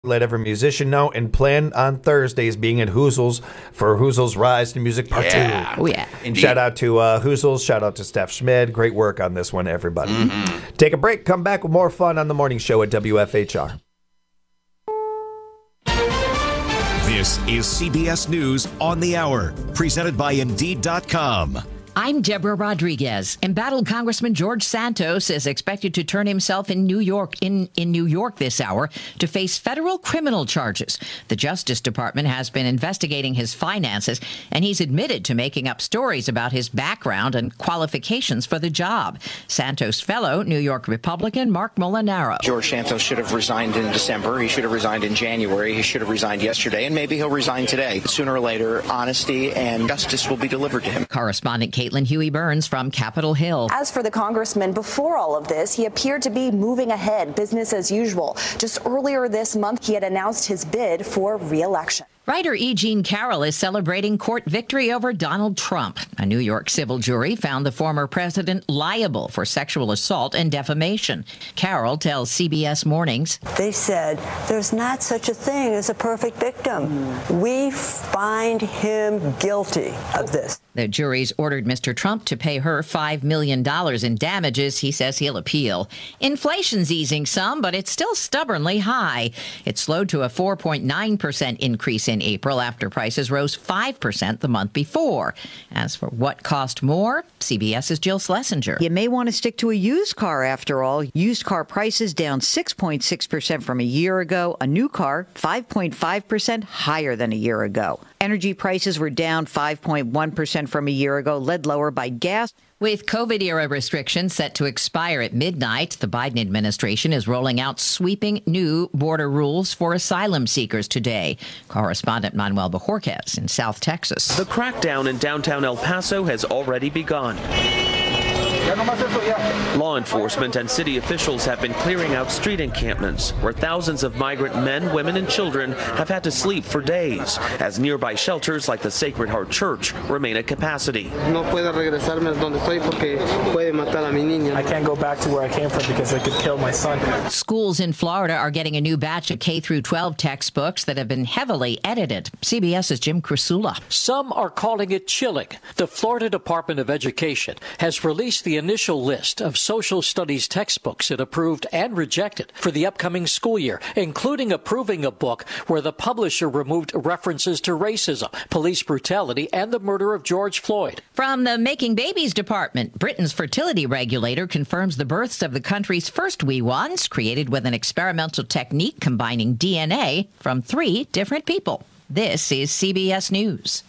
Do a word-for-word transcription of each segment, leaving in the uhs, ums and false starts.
Let every musician know, and plan on Thursdays being at Hoozles for Hoozles Rise to Music Part yeah. two. Oh, yeah. Indeed. Shout out to uh, Hoozles. Shout out to Steph Schmid. Great work on this one, everybody. Mm-hmm. Take a break. Come back with more fun on the morning show at W F H R. This is C B S News on the Hour, presented by Indeed dot com. I'm Deborah Rodriguez. Embattled Congressman George Santos is expected to turn himself in New York in, in New York this hour to face federal criminal charges. The Justice Department has been investigating his finances, and he's admitted to making up stories about his background and qualifications for the job. Santos fellow New York Republican Mark Molinaro. George Santos should have resigned in December. He should have resigned in January. He should have resigned yesterday, and maybe he'll resign today. Sooner or later, honesty and justice will be delivered to him. Correspondent Caitlin Huey Burns from Capitol Hill. As for the congressman, before all of this, he appeared to be moving ahead, business as usual. Just earlier this month, he had announced his bid for re-election. Writer E. Jean Carroll is celebrating court victory over Donald Trump. A New York civil jury found the former president liable for sexual assault and defamation. Carroll tells C B S Mornings, they said there's not such a thing as a perfect victim. We find him guilty of this. The jury's ordered Mister Trump to pay her five million dollars in damages. He says he'll appeal. Inflation's easing some, but it's still stubbornly high. It slowed to a four point nine percent increase in April after prices rose five percent the month before. As for what cost more, CBS's Jill Schlesinger. You may want to stick to a used car after all. Used car prices down six point six percent from a year ago. A new car, five point five percent higher than a year ago. Energy prices were down five point one percent from a year ago, led lower by gas. With COVID-era restrictions set to expire at midnight, the Biden administration is rolling out sweeping new border rules for asylum seekers today. Correspondent Manuel Bajorquez in South Texas. The crackdown in downtown El Paso has already begun. Law enforcement and city officials have been clearing out street encampments where thousands of migrant men, women, and children have had to sleep for days as nearby shelters like the Sacred Heart Church remain at capacity. I can't go back to where I came from because I could kill my son. Schools in Florida are getting a new batch of K through twelve textbooks that have been heavily edited. CBS's Jim Krasula. Some are calling it chilling. The Florida Department of Education has released the initial list of social studies textbooks it approved and rejected for the upcoming school year, including approving a book where the publisher removed references to racism, police brutality, and the murder of George Floyd. From the Making Babies Department, Britain's fertility regulator confirms the births of the country's first wee ones, created with an experimental technique combining D N A from three different people. This is C B S News.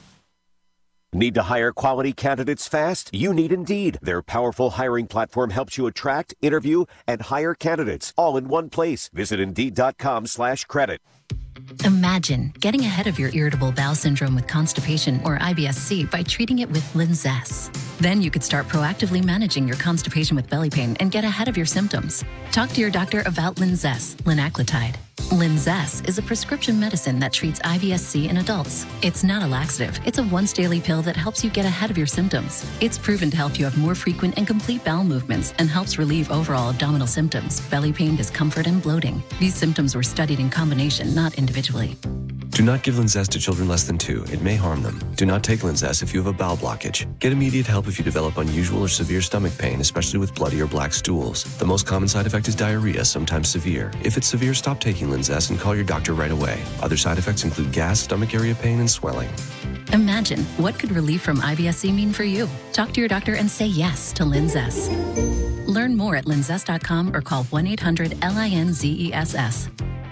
Need to hire quality candidates fast? You need Indeed. Their powerful hiring platform helps you attract, interview, and hire candidates all in one place. Visit Indeed.com slash credit. Imagine getting ahead of your irritable bowel syndrome with constipation or I B S C by treating it with Linzess. Then you could start proactively managing your constipation with belly pain and get ahead of your symptoms. Talk to your doctor about Linzess, linaclotide. Linzess is a prescription medicine that treats I B S C in adults. It's not a laxative. It's a once daily pill that helps you get ahead of your symptoms. It's proven to help you have more frequent and complete bowel movements and helps relieve overall abdominal symptoms, belly pain, discomfort, and bloating. These symptoms were studied in combination, not individually. Do not give Linzess to children less than two. It may harm them. Do not take Linzess if you have a bowel blockage. Get immediate help if you develop unusual or severe stomach pain, especially with bloody or black stools. The most common side effect is diarrhea, sometimes severe. If it's severe, stop taking Linzess and call your doctor right away. Other side effects include gas, stomach area pain, and swelling. Imagine, what could relief from I B S C mean for you? Talk to your doctor and say yes to Linzess. Learn more at linzess dot com or call one eight hundred L I N Z E S S.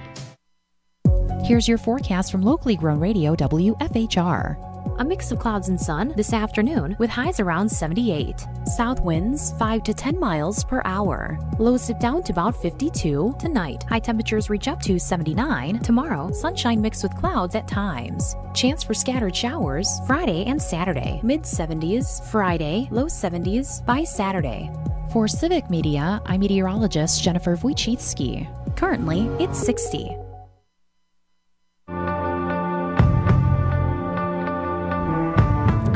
Here's your forecast from locally grown radio W F H R. A mix of clouds and sun this afternoon with highs around seventy-eight. South winds five to ten miles per hour. Lows dip down to about fifty-two tonight. High temperatures reach up to seventy-nine. Tomorrow, sunshine mixed with clouds at times. Chance for scattered showers Friday and Saturday. mid seventies Friday, low seventies by Saturday. For Civic Media, I'm meteorologist Jennifer Wojcicki. Currently, it's sixty.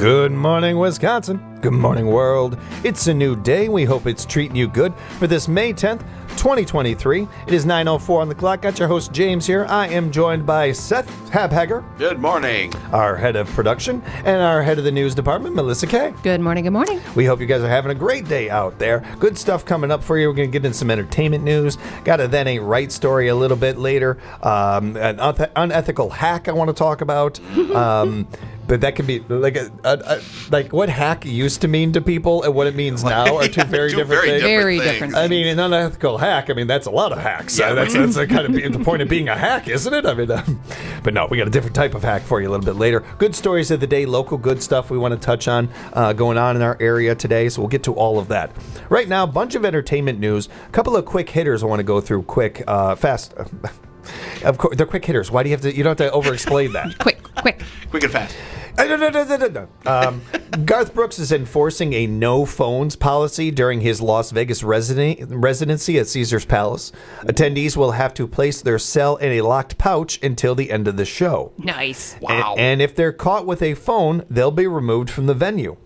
Good morning, Wisconsin. Good morning, world. It's a new day. We hope it's treating you good for this May tenth, twenty twenty-three. It is nine oh four on the clock. Got your host, James, here. I am joined by Seth Habhager. Good morning. Our head of production and our head of the news department, Melissa Kay. Good morning, good morning. We hope you guys are having a great day out there. Good stuff coming up for you. We're going to get in some entertainment news. Got a That Ain't Right story a little bit later. Um, an uneth- unethical hack I want to talk about. Um, but that could be like a, a, a like what hack used to mean to people and what it means now are two yeah, very two different very things. Very different. I mean, an unethical hack. I mean, that's a lot of hacks. Yeah. Uh, that's that's the kind of be, the point of being a hack, isn't it? I mean, um, but no, we got a different type of hack for you a little bit later. Good stories of the day, local good stuff we want to touch on uh, going on in our area today. So we'll get to all of that. Right now, a bunch of entertainment news. A couple of quick hitters I want to go through quick, uh, fast. Of course, they're quick hitters. Why do you have to? You don't have to over-explain that. Quick, quick. Quick and fast. Uh, no, no, no, no, no, no. Um, Garth Brooks is enforcing a no phones policy during his Las Vegas resident- residency at Caesars Palace. Attendees will have to place their cell in a locked pouch until the end of the show. Nice. Wow. And, and if they're caught with a phone, they'll be removed from the venue.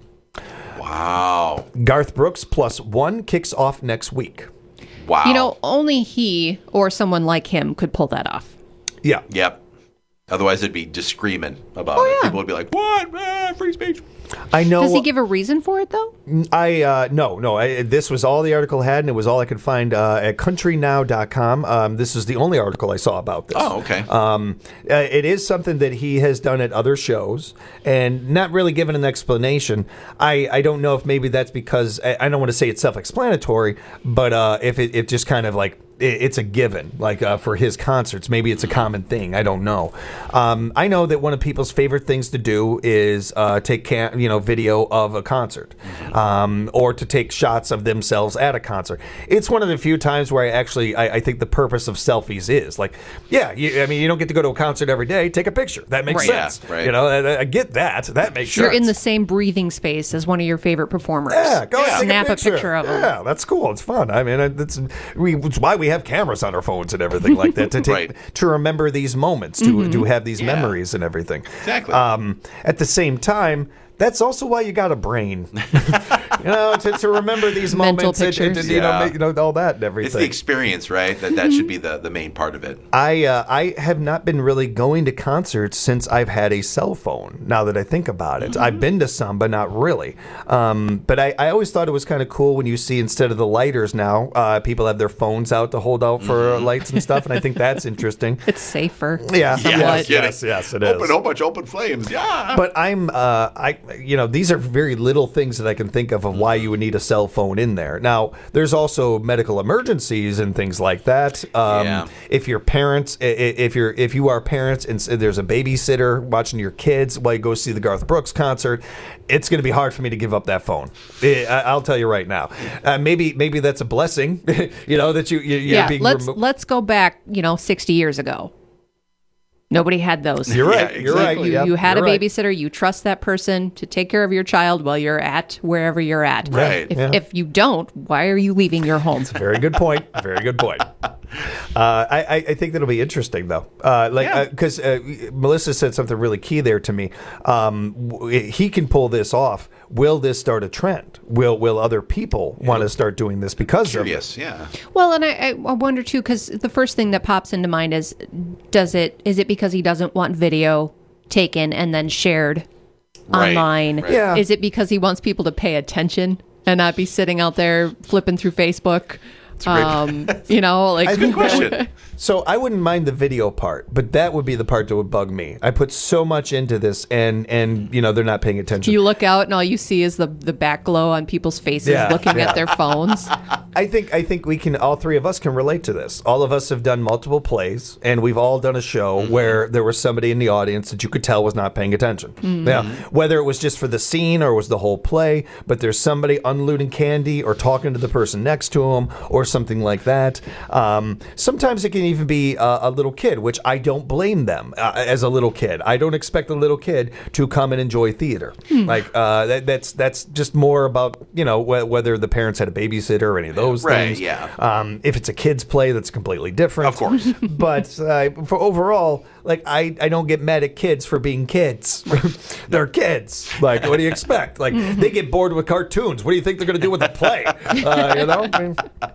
Wow. Garth Brooks Plus One kicks off next week. Wow. You know, only he or someone like him could pull that off. Yeah. Yep. Otherwise, it'd be just screaming about Oh, it. yeah. People would be like, "What? Ah, free speech." I know. Does he give a reason for it, though? I uh, no no. I, this was all the article had, and it was all I could find uh, at country now dot com. Um, this is the only article I saw about this. Oh, okay. Um, uh, it is something that he has done at other shows, and not really given an explanation. I, I don't know if maybe that's because I, I don't want to say it's self-explanatory, but uh, if it, it just kind of like. It's a given, like uh, for his concerts. Maybe it's a common thing. I don't know. Um, I know that one of people's favorite things to do is uh, take cam- you know video of a concert, um, or to take shots of themselves at a concert. It's one of the few times where I actually I, I think the purpose of selfies is like, yeah, you, I mean you don't get to go to a concert every day. Take a picture. That makes Right. sense. Yeah, right. You know, I, I get that. That makes You're sense. in the same breathing space as one of your favorite performers. Yeah, go Yeah. take Snap a a picture. picture of him. Yeah, that's cool. It's fun. I mean, it's we. It's why we have cameras on our phones and everything like that to take Right. to remember these moments, to to have these Yeah. memories and everything. Exactly. Um, at the same time. That's also why you got a brain, you know, to, to remember these Mental moments, and, and, pictures. you know, Yeah. make, you know, all that and It's everything. the experience, right? That that should be the, the main part of it. I uh, I have not been really going to concerts since I've had a cell phone. Now that I think about it, I've been to some, but not really. Um, but I, I always thought it was kind of cool when you see instead of the lighters now, uh, people have their phones out to hold out for Mm-hmm. lights and stuff, and I think that's interesting. It's safer. Yeah, somewhat. yes, yes, yes, it is. Open, whole bunch of open flames. Yeah. But I'm, uh, I, you know, these are very little things that I can think of of why you would need a cell phone in there. Now, there's also medical emergencies and things like that. Um, Yeah. If your parents, i- i- if you're, if you are parents and s- there's a babysitter watching your kids while you go see the Garth Brooks concert, it's going to be hard for me to give up that phone. I- I'll tell you right now. Uh, maybe, maybe that's a blessing. You know that you, you you're Yeah, being let's remo- let's go back, you know, sixty years ago. Nobody had those. You're right. Yeah, You're right. You, Yep, you had you're a right. babysitter. You trust that person to take care of your child while you're at wherever you're at. Right. If, Yeah. if you don't, why are you leaving your home? Very good point. Very good point. Uh, I, I I think that'll be interesting, though. Uh, like, because uh, uh, Melissa said something really key there to me. Um, w- he can pull this off. Will this start a trend? Will Will other people want to start doing this because Curious, of it? yeah. Well, and I, I wonder too, because the first thing that pops into mind is, does it is it because he doesn't want video taken and then shared Right, online? right. Yeah. Is it because he wants people to pay attention and not be sitting out there flipping through Facebook? a great- Um, you know, like I think that question. would- so I wouldn't mind the video part, but that would be the part that would bug me. I put so much into this, and and you know they're not paying attention. you look out and all you see is the the back glow on people's faces Yeah, looking yeah. at their phones. I think I think we can all three of us can relate to this. All of us have done multiple plays, and we've all done a show where there was somebody in the audience that you could tell was not paying attention. Yeah, whether it was just for the scene or was the whole play, but there's somebody unloading candy or talking to the person next to him or something like that. Um, sometimes it can even be a, a little kid, which I don't blame them uh, as a little kid. I don't expect a little kid to come and enjoy theater. Hmm. Like uh, that, that's that's just more about, you know, wh- whether the parents had a babysitter or any of those Right, things. yeah. Um, if it's a kid's play, that's completely different. Of course. But uh, for overall, like I, I don't get mad at kids for being kids. They're kids. Like, what do you expect? Like, they get bored with cartoons. What do you think they're going to do with a play? Uh, you know? I mean,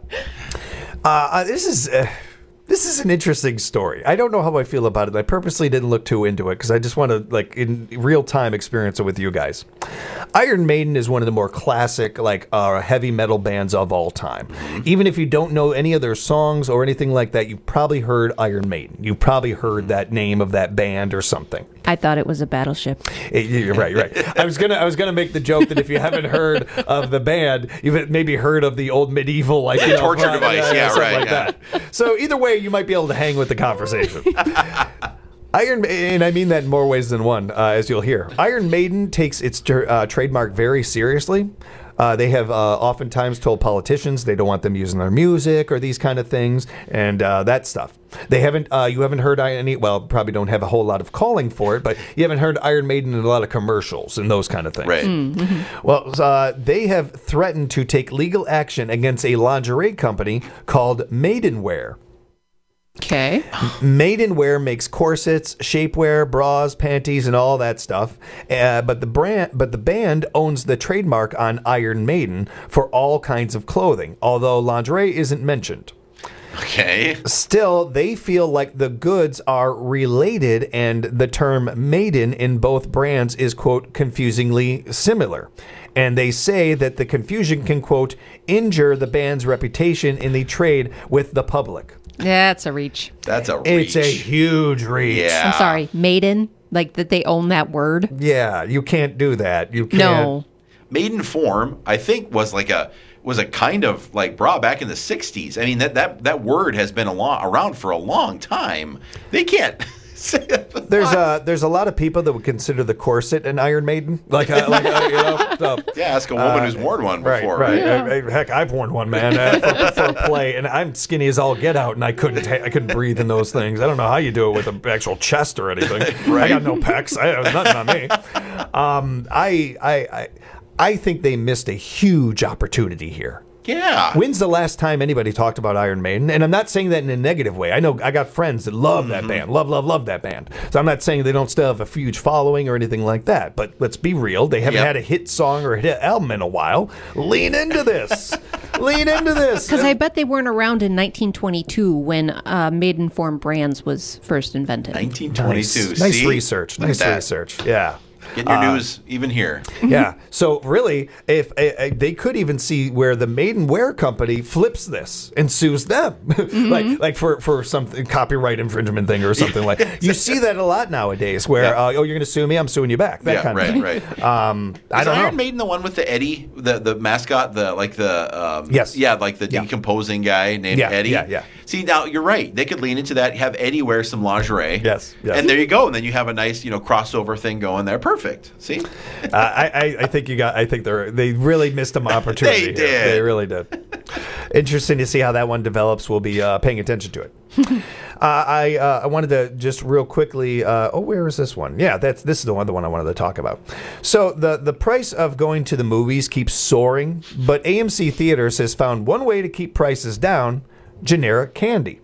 uh, this is... Uh, This is an interesting story. I don't know how I feel about it. I purposely didn't look too into it because I just want to, like, in real time experience it with you guys. Iron Maiden is one of the more classic, like, uh, heavy metal bands of all time. Mm-hmm. Even if you don't know any of their songs or anything like that, you've probably heard Iron Maiden. You probably heard that name of that band or something. I thought it was a battleship. It, you're right, you're right. I was gonna, I was gonna make the joke that if you haven't heard of the band, you've maybe heard of the old medieval, like, you know, torture uh, device. uh, Yeah, something right. like Yeah. that. So either way, you might be able to hang with the conversation. Iron Maiden, and I mean that in more ways than one, uh, as you'll hear. Iron Maiden takes its uh, trademark very seriously. Uh, they have uh, oftentimes told politicians they don't want them using their music or these kind of things, and uh, that stuff. They haven't. Uh, you haven't heard any. Well, probably don't have a whole lot of calling for it, but you haven't heard Iron Maiden in a lot of commercials and those kind of things. Right. Mm-hmm. Well, uh, they have threatened to take legal action against a lingerie company called Maidenwear. Okay. Maidenwear makes corsets, shapewear, bras, panties, and all that stuff. Uh, but the brand, but the band owns the trademark on Iron Maiden for all kinds of clothing, although lingerie isn't mentioned. Okay. Still, they feel like the goods are related, and the term maiden in both brands is, quote, confusingly similar. And they say that the confusion can, quote, injure the band's reputation in the trade with the public. That's a reach. That's a reach. It's a huge reach. Yeah. I'm sorry, maiden, like that they own that word. Yeah, you can't do that. You can't. No. Maiden form, I think, was like a was a kind of like bra back in the sixties. I mean, that that, that word has been a long, around for a long time. They can't. There's a there's a lot of people that would consider the corset an Iron Maiden, like, a, like a, you know. So, yeah, ask a woman uh, who's worn one right, before. Right, Yeah. I- I- heck, I've worn one, man, uh, for, for a play, and I'm skinny as all get out, and I couldn't ta- I couldn't breathe in those things. I don't know how you do it with an actual chest or anything. Right. I got no pecs. I have nothing on me. Um, I I I I think they missed a huge opportunity here. Yeah. When's the last time anybody talked about Iron Maiden? And I'm not saying that in a negative way. I know I got friends that love that band, love, love, love that band. So I'm not saying they don't still have a huge following or anything like that. But let's be real. They haven't Yep. had a hit song or a hit album in a while. Lean into this. Lean into this. Because I bet they weren't around in nineteen twenty-two when uh, Maiden Form Brands was first invented. nineteen twenty-two. Nice, nice See? research. Look at Nice that. research. Yeah. Getting your Uh, news even here. Yeah. So really, if uh, they could even see where the Maidenwear company flips this and sues them, like like for for something copyright infringement thing or something like. You see that a lot nowadays, where Yeah. uh, oh, you're going to sue me, I'm suing you back. That Yeah, kind right, of thing. right. Um, I Is don't Iron know. Maiden the one with the Eddie, the the mascot, the like the um, Yes. yeah, like the Yeah. decomposing guy named Yeah, Eddie. yeah, yeah. See, now you're right. They could lean into that. Have Eddie wear some lingerie. Yes, yes. And there you go. And then you have a nice, you know, crossover thing going there. Perfect. See. Uh, I, I I think you got. I think they're they really missed an opportunity. They here. did. They really did. Interesting to see how that one develops. We'll be uh, paying attention to it. Uh, I uh, I wanted to just real quickly. Uh, oh, where is this one? Yeah, that's this is the one. The one I wanted to talk about. So the the price of going to the movies keeps soaring, but A M C Theaters has found one way to keep prices down: generic candy.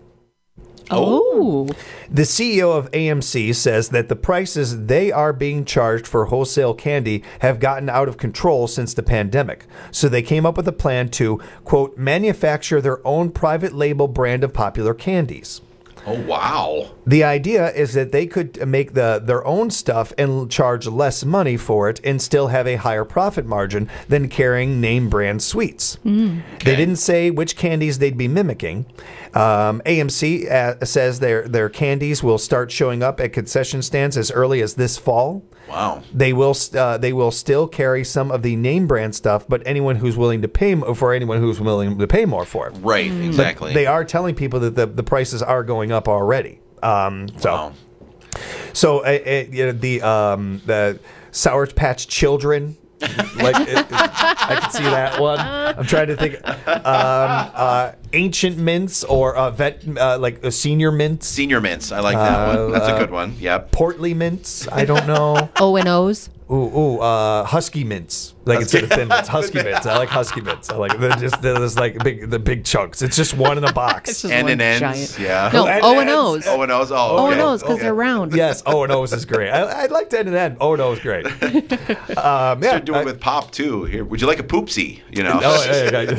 Oh. The C E O of A M C says that the prices they are being charged for wholesale candy have gotten out of control since the pandemic. So they came up with a plan to, quote, manufacture their own private label brand of popular candies. Oh wow. The idea is that they could make the their own stuff and charge less money for it and still have a higher profit margin than carrying name brand sweets. Mm. They didn't say which candies they'd be mimicking. Um, A M C uh, says their their candies will start showing up at concession stands as early as this fall. Wow. They will uh, they will still carry some of the name brand stuff, but anyone who's willing to pay m- for anyone who's willing to pay more for it. Right. But Exactly. they are telling people that the, the prices are going up already. Um, so, Wow. so uh, uh, you know, the um, the Sour Patch Children. like it, it, I can see that one. I'm trying to think. Um, uh, ancient mints or uh, vet, uh, like uh, senior mints. Senior mints. I like that Uh, one. That's uh, a good one. Yep. Portly mints. I don't know. O and O's. Ooh, ooh, uh, husky mints. Like instead of thin mints, husky mints. I like husky mints. I like they're just they're just like big the big chunks. It's just one in a box. It's just N one and N's. giant- Yeah. No, N O and Ns. O's. O and O's. Oh, O okay. and O's because Okay. they're round. Yes, O and O's is great. I, I like N and N. O and O's great. Um, yeah, Start doing I- it with pop too. Here, would you like a poopsie? You know. Oh, yeah,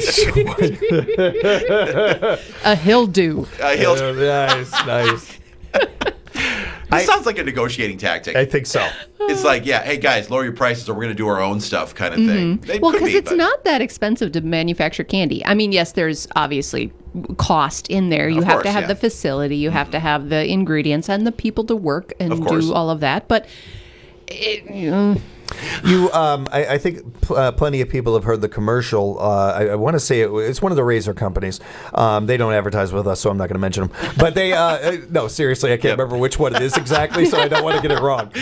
yeah, A hill do. Uh, he'll- yeah. nice, nice. This sounds like a negotiating tactic. I think so. It's like, yeah, hey guys, lower your prices or we're going to do our own stuff kind of thing. They Mm-hmm. Well, could because be, it's but- not that expensive to manufacture candy. I mean, yes, there's obviously cost in there. You Of have course, to have yeah. the facility, you have to have the ingredients and the people to work and Of course. do all of that. But it, you know, You, um, I, I think pl- uh, plenty of people have heard the commercial. Uh, I, I want to say it, it's one of the razor companies. Um, they don't advertise with us, so I'm not going to mention them. But they, uh, uh, no, seriously, I can't remember which one it is exactly, so I don't want to get it wrong.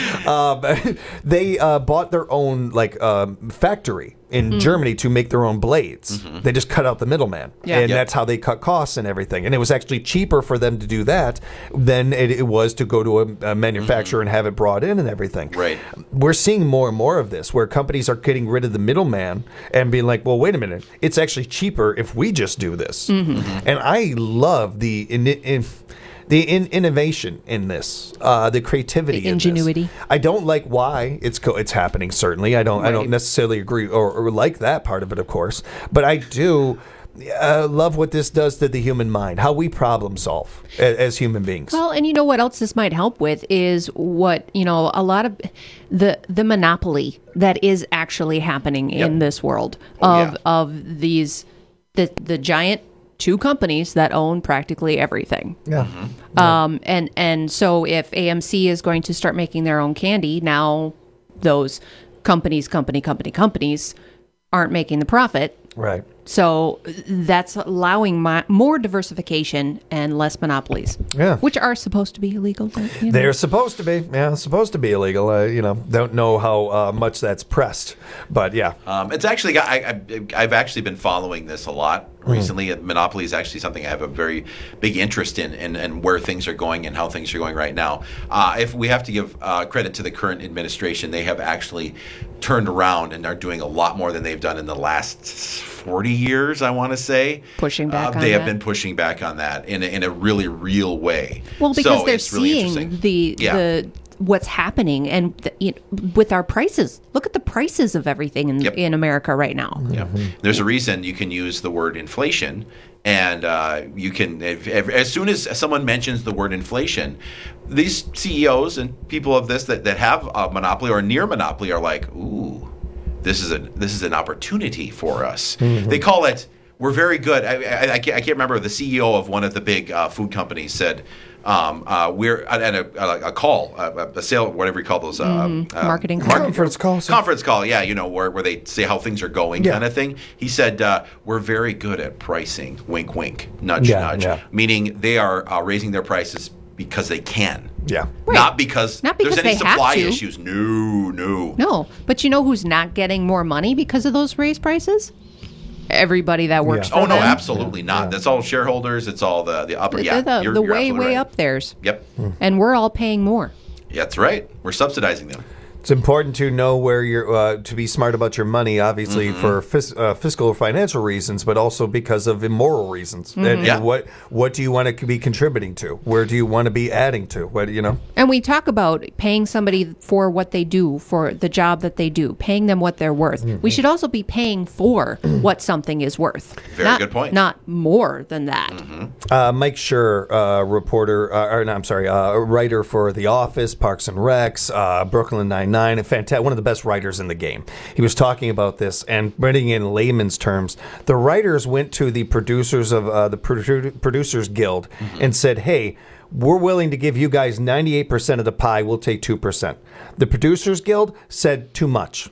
Um, they uh, bought their own like um, factory in Mm. Germany to make their own blades. They just cut out the middleman, Yeah. and Yep. that's how they cut costs and everything. And it was actually cheaper for them to do that than it, it was to go to a, a manufacturer and have it brought in and everything. Right. We're seeing more and more of this, where companies are getting rid of the middleman and being like, "Well, wait a minute, it's actually cheaper if we just do this." Mm-hmm. And I love the in, in, the in, innovation in this, uh, the creativity, The in this. ingenuity. I don't like why it's co- it's happening. Certainly, I don't. I don't Right. necessarily agree or, or like that part of it, of course. But I do. Uh, love what this does to the human mind, how we problem solve as, as human beings. well, and you know what else this might help with is what, you know, a lot of the the monopoly that is actually happening in Yep. this world Oh, of yeah. of these the the giant two companies that own practically everything. Yeah. Um, and, and so if A M C is going to start making their own candy, now those companies, company, company, companies aren't making the profit. Right. So that's allowing my, more diversification and less monopolies. Yeah. Which are supposed to be illegal. But, you know. They're supposed to be, yeah, supposed to be illegal. Uh, you know, don't know how uh, much that's pressed, but yeah. Um, it's actually got, I, I, I've actually been following this a lot recently. Monopoly is actually something I have a very big interest in, and, and where things are going and how things are going right now. Uh, if we have to give uh, credit to the current administration, they have actually turned around and are doing a lot more than they've done in the last forty years, I want to say. Pushing back uh, on They have that. been pushing back on that in a, in a really real way. Well, because So they're it's really seeing interesting. the Yeah. the what's happening and the, you know, with our prices. Look at the prices of everything in Yep. in America right now. Yeah. There's a reason you can use the word inflation, and uh, you can, if, if, as soon as someone mentions the word inflation, these C E Os and people of this that, that have a monopoly or near monopoly are like, ooh, this is a this is an opportunity for us. They call it. We're very good. I, I, I, can't, I can't remember. The C E O of one of the big uh, food companies said, um, uh, "We're at a, a, a call, a, a sale, whatever you call those, uh, Mhm. uh, Marketing market- Conference call. Conference call, yeah, you know, where, where they say how things are going, Yeah. kind of thing. He said, uh, we're very good at pricing, wink, wink, nudge, Yeah, nudge, yeah. meaning they are uh, raising their prices because they can, Yeah. not because, Not because there's any they have supply to. issues. No, no. No, but you know who's not getting more money because of those raised prices? Everybody that works Yeah. for Oh, no, them. absolutely not. That's all shareholders. It's all the, the upper, yeah. They're the, you're- the you're way, absolutely way right. up theirs. Yep. And we're all paying more. That's right. We're subsidizing them. It's important to know where you're, uh, to be smart about your money, obviously Mm-hmm. for fis- uh, fiscal or financial reasons, but also because of immoral reasons. Mm-hmm. And, Yeah. and what what do you want to be contributing to? Where do you want to be adding to? What you know? And we talk about paying somebody for what they do, for the job that they do, paying them what they're worth. Mm-hmm. We should also be paying for what something is worth. Very Not- good point. Not more than that. Uh, Mike Schur, uh, reporter, uh, or no, I'm sorry, uh, writer for The Office, Parks and Recs, uh, Brooklyn Nine-Nine, a fantastic, one of the best writers in the game. He was talking about this and putting in layman's terms. The writers went to the producers of uh, the Produ- Producers Guild and said, hey, we're willing to give you guys ninety-eight percent of the pie. We'll take two percent. The Producers Guild said too much.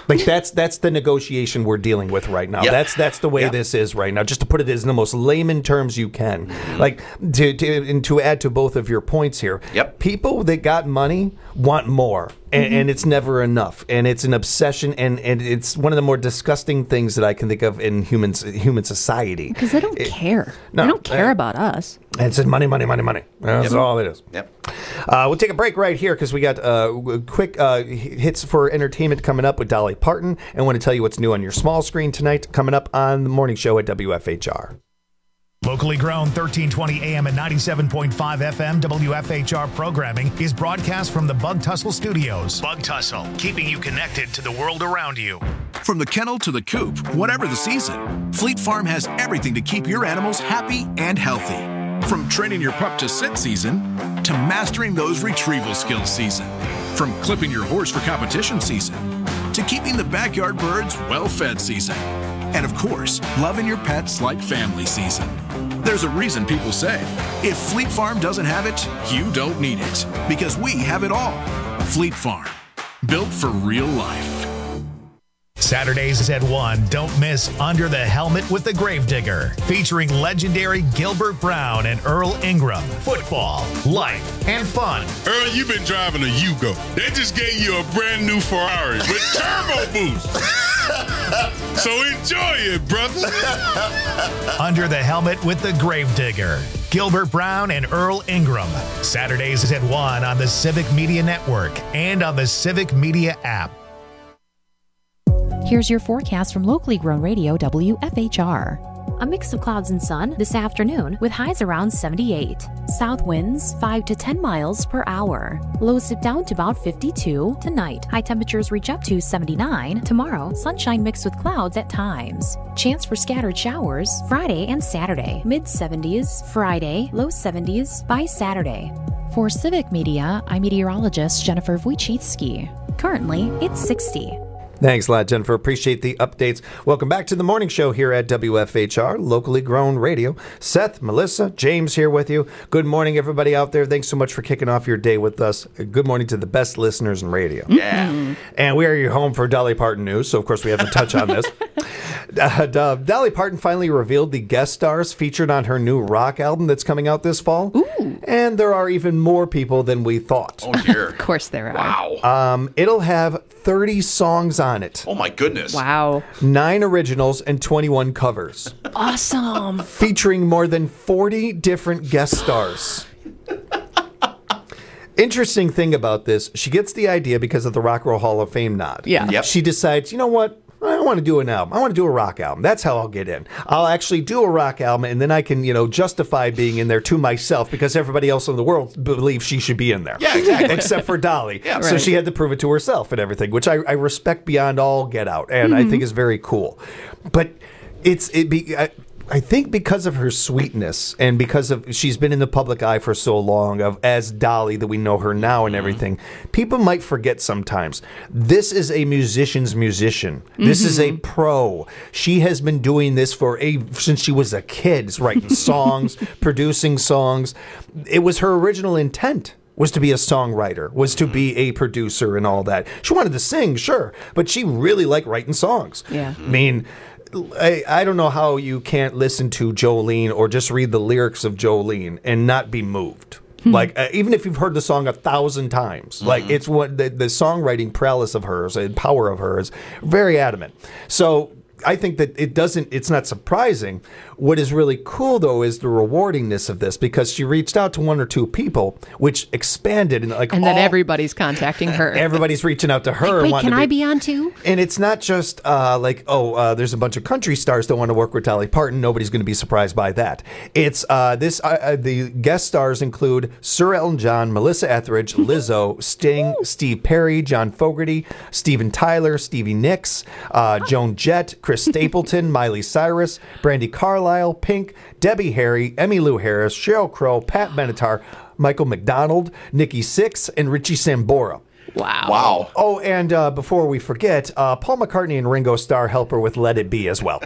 Like that's that's the negotiation we're dealing with right now. Yep. That's that's the way Yep. this is right now. Just to put it in the most layman terms you can. Mm-hmm. Like to, to and to add to both of your points here. Yep. People that got money want more. And, Mm-hmm. and it's never enough, and it's an obsession, and, and it's one of the more disgusting things that I can think of in human human society. Because they don't It- care. no, they don't care uh, about us. And it's money, money, money, money. That's Yep. all it is. Yep. Uh, we'll take a break right here because we got uh, quick uh, hits for entertainment coming up with Dolly Parton, and I want to tell you what's new on your small screen tonight, coming up on the morning show at W F H R. Locally grown thirteen twenty A M and ninety-seven point five F M W F H R programming is broadcast from the Bug Tussle Studios. Bug Tussle, keeping you connected to the world around you. From the kennel to the coop, whatever the season, Fleet Farm has everything to keep your animals happy and healthy. From training your pup to sit season to mastering those retrieval skills season. From clipping your horse for competition season to keeping the backyard birds well-fed season. And of course, loving your pets like family season. There's a reason people say, if Fleet Farm doesn't have it, you don't need it. Because we have it all. Fleet Farm, built for real life. Saturdays at one, don't miss Under the Helmet with the Gravedigger, featuring legendary Gilbert Brown and Earl Ingram. Football, life, and fun. Earl, you've been driving a Yugo. They just gave you a brand new Ferrari with turbo boost. So enjoy it, brother. Under the Helmet with the Gravedigger, Gilbert Brown and Earl Ingram. Saturdays at one on the Civic Media Network and on the Civic Media app. Here's your forecast from locally grown radio W F H R. A mix of clouds and sun this afternoon with highs around seventy-eight. South winds five to ten miles per hour. Lows dip down to about fifty-two tonight. High temperatures reach up to seventy-nine. Tomorrow, sunshine mixed with clouds at times. Chance for scattered showers Friday and Saturday. Mid seventies Friday, low seventies by Saturday. For Civic Media, I'm meteorologist Jennifer Wojcicki. Currently, it's sixty. Thanks a lot, Jennifer. Appreciate the updates. Welcome back to the morning show here at W F H R, locally grown radio. Seth, Melissa, James here with you. Good morning, everybody out there. Thanks so much for kicking off your day with us. Good morning to the best listeners in radio. Yeah. And we are your home for Dolly Parton news, so of course we have to touch on this. Uh, Dolly Parton finally revealed the guest stars featured on her new rock album that's coming out this fall. Ooh. And there are even more people than we thought. Oh, dear. Of course there are. Wow. Um, it'll have thirty songs on it. Oh, my goodness. Wow. Nine originals and twenty-one covers. Awesome. Featuring more than forty different guest stars. Interesting thing about this, she gets the idea because of the Rock and Roll Hall of Fame nod. Yeah. Yep. She decides, you know what? I want to do an album. I want to do a rock album. That's how I'll get in. I'll actually do a rock album, and then I can, you know, justify being in there to myself because everybody else in the world believes she should be in there. Yeah, exactly. Except for Dolly. Yeah, so right. she had to prove it to herself and everything, which I, I respect beyond all get out, and Mm-hmm. I think is very cool. But it's it be. I, I think because of her sweetness and because of she's been in the public eye for so long of as Dolly that we know her now and everything, people might forget sometimes. This is a musician's musician. This mm-hmm. is a pro. She has been doing this for a since she was a kid, writing songs, producing songs. It was her original intent. Was to be a songwriter, was to be a producer and all that. She wanted to sing, sure, but she really liked writing songs. Yeah. I mean, I, I don't know how you can't listen to Jolene or just read the lyrics of Jolene and not be moved. Like, uh, even if you've heard the song a thousand times, mm-hmm. like, it's what the, the songwriting prowess of hers and power of hers, very adamant. So I think that it doesn't, it's not surprising. What is really cool, though, is the rewardingness of this because she reached out to one or two people, which expanded. And, like, and then all, everybody's contacting her. Everybody's reaching out to her. Like, wait, wanting can to be, I be on too? And it's not just uh, like, oh, uh, there's a bunch of country stars that want to work with Dolly Parton. Nobody's going to be surprised by that. It's uh, this. Uh, uh, the guest stars include Sir Elton John, Melissa Etheridge, Lizzo, Sting, Steve Perry, John Fogerty, Steven Tyler, Stevie Nicks, uh, Joan Jett, Chris Stapleton, Miley Cyrus, Brandi Carlile, Pink, Debbie Harry, Emmylou Harris, Sheryl Crow, Pat Benatar, Michael McDonald, Nikki Sixx, and Richie Sambora. Wow. Wow. Oh, and uh, before we forget, uh, Paul McCartney and Ringo Starr help her with Let It Be as well.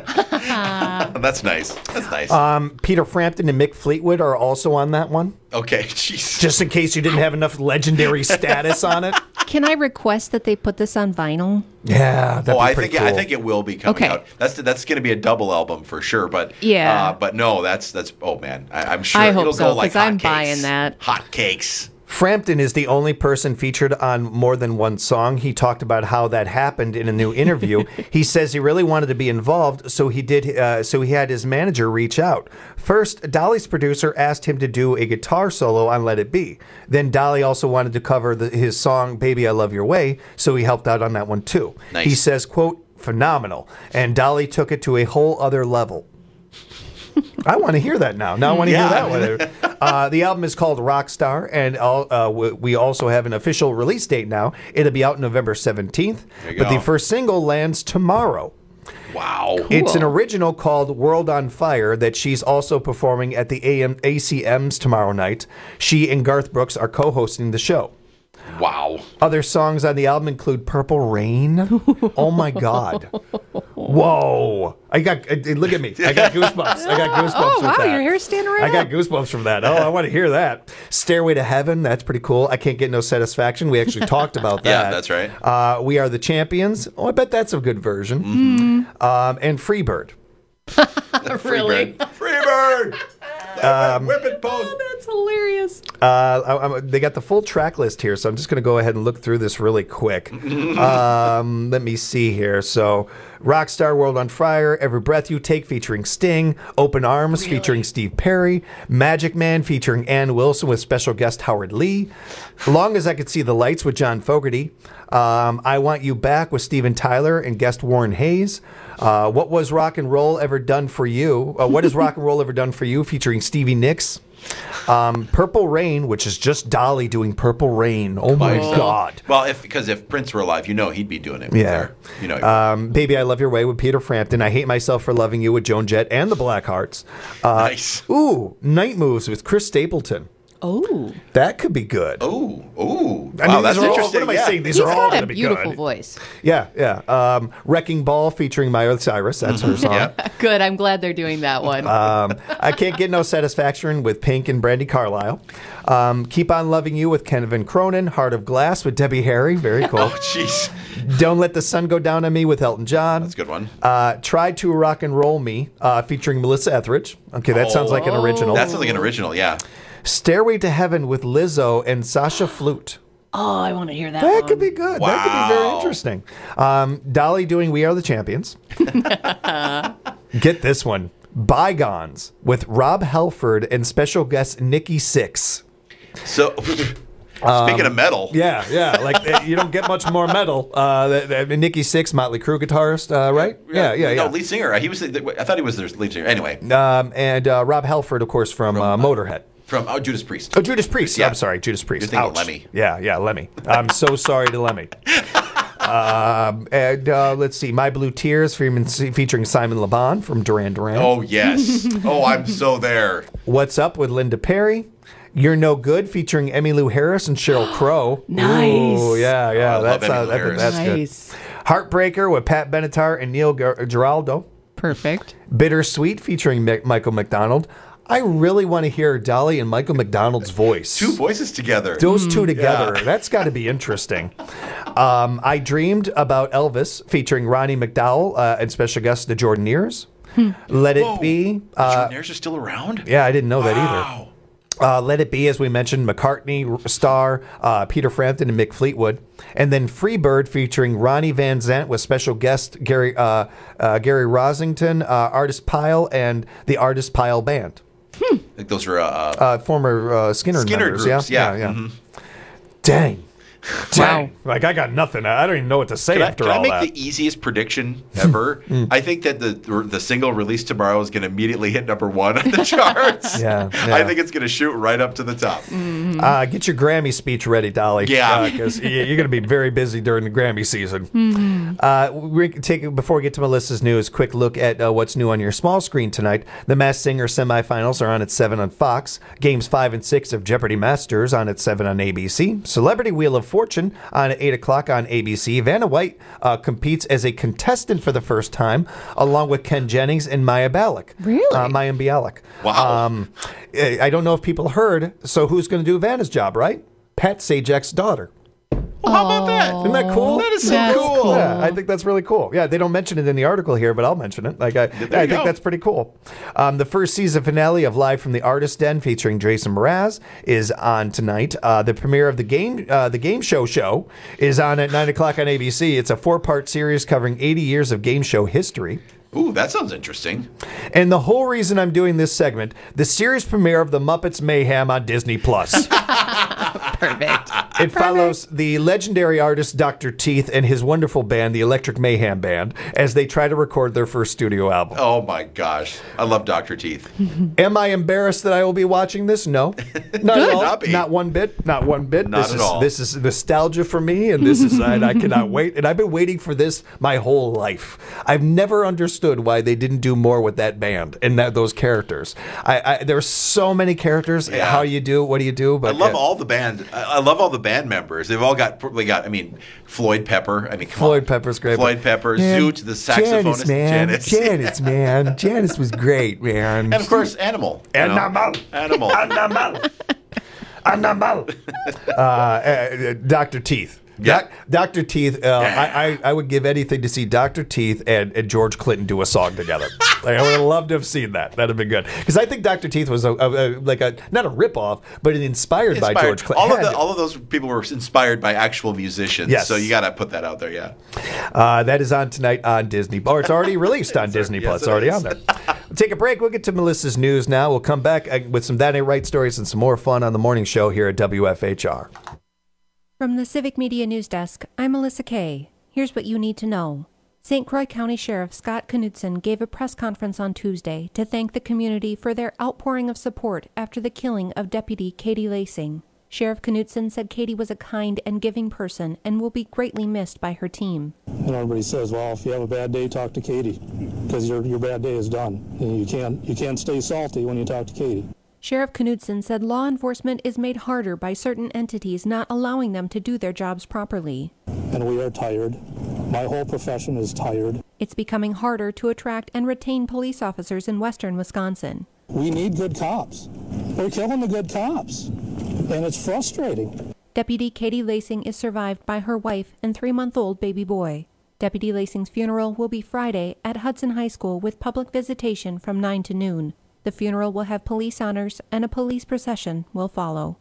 That's nice. That's nice. Um, Peter Frampton and Mick Fleetwood are also on that one. Okay, jeez. Just in case you didn't have enough legendary status on it. Can I request that they put this on vinyl? Yeah, that'd oh, be I pretty think cool. I think it will be coming Okay. out. That's that's going to be a double album for sure. But Yeah. uh, but no, that's that's. Oh man, I, I'm sure I it'll hope so, go like because I'm hotcakes. buying that. Hot cakes. Frampton is the only person featured on more than one song. He talked about how that happened in a new interview. He says he really wanted to be involved, so he did. Uh, so he had his manager reach out. First, Dolly's producer asked him to do a guitar solo on "Let It Be." Then Dolly also wanted to cover the, his song "Baby I Love Your Way," so he helped out on that one too. Nice. He says, "quote phenomenal," and Dolly took it to a whole other level. I want to hear that now. Now I want to Yeah. hear that one. Uh, the album is called Rockstar, and all, uh, w- we also have an official release date now. It'll be out November seventeenth, There you but go. the first single lands tomorrow. Wow. It's an original called World on Fire that she's also performing at the A M- A C Ms tomorrow night. She and Garth Brooks are co-hosting the show. Wow. Other songs on the album include Purple Rain. Oh my God. Whoa. I got, uh, look at me. I got goosebumps. I got goosebumps Oh, with wow, that. your hair's standing right I got up. goosebumps from that. Oh, I want to hear that. Stairway to Heaven. That's pretty cool. I Can't Get No Satisfaction. We actually talked about that. Yeah, that's right. Uh, we Are the Champions. Oh, I bet that's a good version. Mm-hmm. Um, and Freebird. Really? Freebird. Um, Whipping post. That's hilarious. Uh, I, I'm, they got the full track list here, so I'm just going to go ahead and look through this really quick. um, let me see here. So, Rockstar, World on Fire, Every Breath You Take featuring Sting, Open Arms featuring Steve Perry, Magic Man featuring Ann Wilson with special guest Howard Lee, Long As I Could See the Lights with John Fogerty, um, I Want You Back with Steven Tyler and guest Warren Hayes. Uh, what was rock and roll ever done for you? Uh, what has rock and roll ever done for you? Featuring Stevie Nicks. Um, Purple Rain, which is just Dolly doing Purple Rain. Oh my Oh. God. Well, if because if Prince were alive, you know he'd be doing it. Yeah. There. You know. Um, Baby, I Love Your Way with Peter Frampton. I Hate Myself for Loving You with Joan Jett and the Blackhearts. Uh, Nice. Ooh, Night Moves with Chris Stapleton. Oh. That could be good. Ooh, ooh. I Wow, mean, that's these are all- interesting. what am I yeah. saying? These He's are all got going a to be beautiful good. voice. Yeah, yeah. Um, Wrecking Ball featuring Miley Cyrus. That's her song. Yeah. Good. I'm glad they're doing that one. Um, I Can't Get No Satisfaction with Pink and Brandy Carlisle. Um, Keep On Loving You with Kevin Cronin. Heart of Glass with Debbie Harry. Very cool. Oh, jeez. Don't Let the Sun Go Down on Me with Elton John. That's a good one. Uh, Try to Rock and Roll Me uh, featuring Melissa Etheridge. Okay, that sounds like an original. That sounds like an original. Yeah. Stairway to Heaven with Lizzo and Sasha Flute. oh, I want to hear that That one. could be good. That could be very Wow. interesting. Um, Dolly doing We Are the Champions. Get this one. Bygones with Rob Halford and special guest Nikki Sixx. So, speaking of metal, Yeah, yeah. Like uh, you don't get much more metal. Uh, the, the, Nikki Sixx, Motley Crue guitarist, uh, right? Yeah, yeah, yeah. No, lead singer. He was. The, I thought he was their lead singer. Anyway, Um, and uh, Rob Halford, of course, from, uh, Motorhead. from oh, Judas Priest. Oh, Judas Priest. Yeah. I'm sorry, Judas Priest. You're thinking Ouch. Lemmy. Yeah, yeah, Lemmy. I'm so sorry to Lemmy. Um, and uh, let's see, My Blue Tears featuring Simon Le Bon from Duran Duran. Oh yes. Oh, I'm so there. What's Up with Linda Perry. You're No Good featuring Emmylou Harris and Sheryl Crow. Nice. Ooh, yeah, yeah. Oh, I love that's, uh, Emmylou I think Harris. that's Nice. good. Heartbreaker with Pat Benatar and Neil Gar- Giraldo. Perfect. Bittersweet featuring Mi- Michael McDonald. I really want to hear Dolly and Michael McDonald's voice. Two voices together. Those two together. Yeah. That's got to be interesting. Um, I Dreamed About Elvis featuring Ronnie McDowell uh, and special guest the Jordanaires. Let It Whoa. Be. The Uh, Jordanaires are still around. yeah, I didn't know that either. Wow. Uh, Let It Be, as we mentioned, McCartney, Starr, uh, Peter Frampton, and Mick Fleetwood. And then Freebird featuring Ronnie Van Zant with special guest Gary uh, uh, Gary Rosington, uh, Artist Pile, and the Artist Pile Band. I think those were. Uh, Uh, former uh, Skinner, Skinner members. groups, Yeah, yeah. yeah. Mhm. Dang. Dang. Like, I got nothing. I don't even know what to say Can I, after can I all make that. the easiest prediction ever? I think that the the single released tomorrow is going to immediately hit number one on the charts. Yeah, yeah. I think it's going to shoot right up to the top. Uh, get your Grammy speech ready, Dolly. Yeah. Because you're going to be very busy during the Grammy season. Uh, we take Before we get to Melissa's news, quick look at uh, what's new on your small screen tonight. The Masked Singer semifinals are on at seven on Fox. Games five and six of Jeopardy Masters on at seven on A B C. Celebrity Wheel of Fortune on at eight o'clock on A B C. Vanna White uh, competes as a contestant for the first time, along with Ken Jennings and Maya Bialik. Really? Uh, Maya Bialik. Wow. Um, I I don't know if people heard, so who's going to do Vanna's job, right? Pat Sajak's daughter. Well, how about that? Isn't that cool? That is so That's cool. cool. Yeah, I think that's really cool. Yeah, they don't mention it in the article here, but I'll mention it. Like I, I you think go. that's pretty cool. Um, the first season finale of Live from the Artist Den, featuring Jason Mraz, is on tonight. Uh, the premiere of the game, uh, the game show show, is on at nine o'clock on A B C. It's a four-part series covering eighty years of game show history. Ooh, that sounds interesting. And the whole reason I'm doing this segment, the series premiere of The Muppets Mayhem on Disney Plus. Perfect. It follows the legendary artist Doctor Teeth and his wonderful band, the Electric Mayhem Band, as they try to record their first studio album. Oh my gosh, I love Doctor Teeth. Am I embarrassed that I will be watching this? No, not at all. Not be. Not one bit. Not one bit. Not this at is all. this is nostalgia for me, and this is and I cannot wait. And I've been waiting for this my whole life. I've never understood why they didn't do more with that band and that those characters. I, I there are so many characters. Yeah. How do you do? What do you do? But I love uh, all the band. I I love all the band members. They've all got. They got. I mean, Floyd Pepper. I mean, come Floyd on. Pepper's great. Floyd Pepper, Man, Zoot, the saxophonist, Janice, man. Janice. Janice, man. Janice was great, man. And of course, Animal. you know. Animal. Animal. Animal. Animal. uh, uh, Doctor Teeth. Yeah. Doc, Doctor Teeth, uh, I, I I would give anything to see Doctor Teeth and, and George Clinton do a song together. Like, I would have loved to have seen that. That'd have been good. Because I think Doctor Teeth was a, a, a like a not a ripoff, but an inspired, Inspired. by George Clinton. All of Had the, to. all of those people were inspired by actual musicians. Yes. So you got to put that out there. Yeah. Uh, that is on tonight on Disney. Or it's already released on Disney Plus. yes, It's it already is. on there. We'll take a break. We'll get to Melissa's news now. We'll come back uh, with some That Ain't Right stories and some more fun on the morning show here at W F H R. From the Civic Media News Desk, I'm Melissa Kay. Here's what you need to know. Saint Croix County Sheriff Scott Knudsen gave a press conference on Tuesday to thank the community for their outpouring of support after the killing of Deputy Katie Lacing. Sheriff Knudsen said Katie was a kind and giving person and will be greatly missed by her team. And everybody says, well, if you have a bad day, talk to Katie, because your your bad day is done. And you can't you can't stay salty when you talk to Katie. Sheriff Knudsen said law enforcement is made harder by certain entities not allowing them to do their jobs properly. And we are tired. My whole profession is tired. It's becoming harder to attract and retain police officers in western Wisconsin. We need good cops. We're killing the good cops. And it's frustrating. Deputy Katie Lacing is survived by her wife and three-month-old baby boy. Deputy Lacing's funeral will be Friday at Hudson High School with public visitation from nine to noon. The funeral will have police honors and a police procession will follow.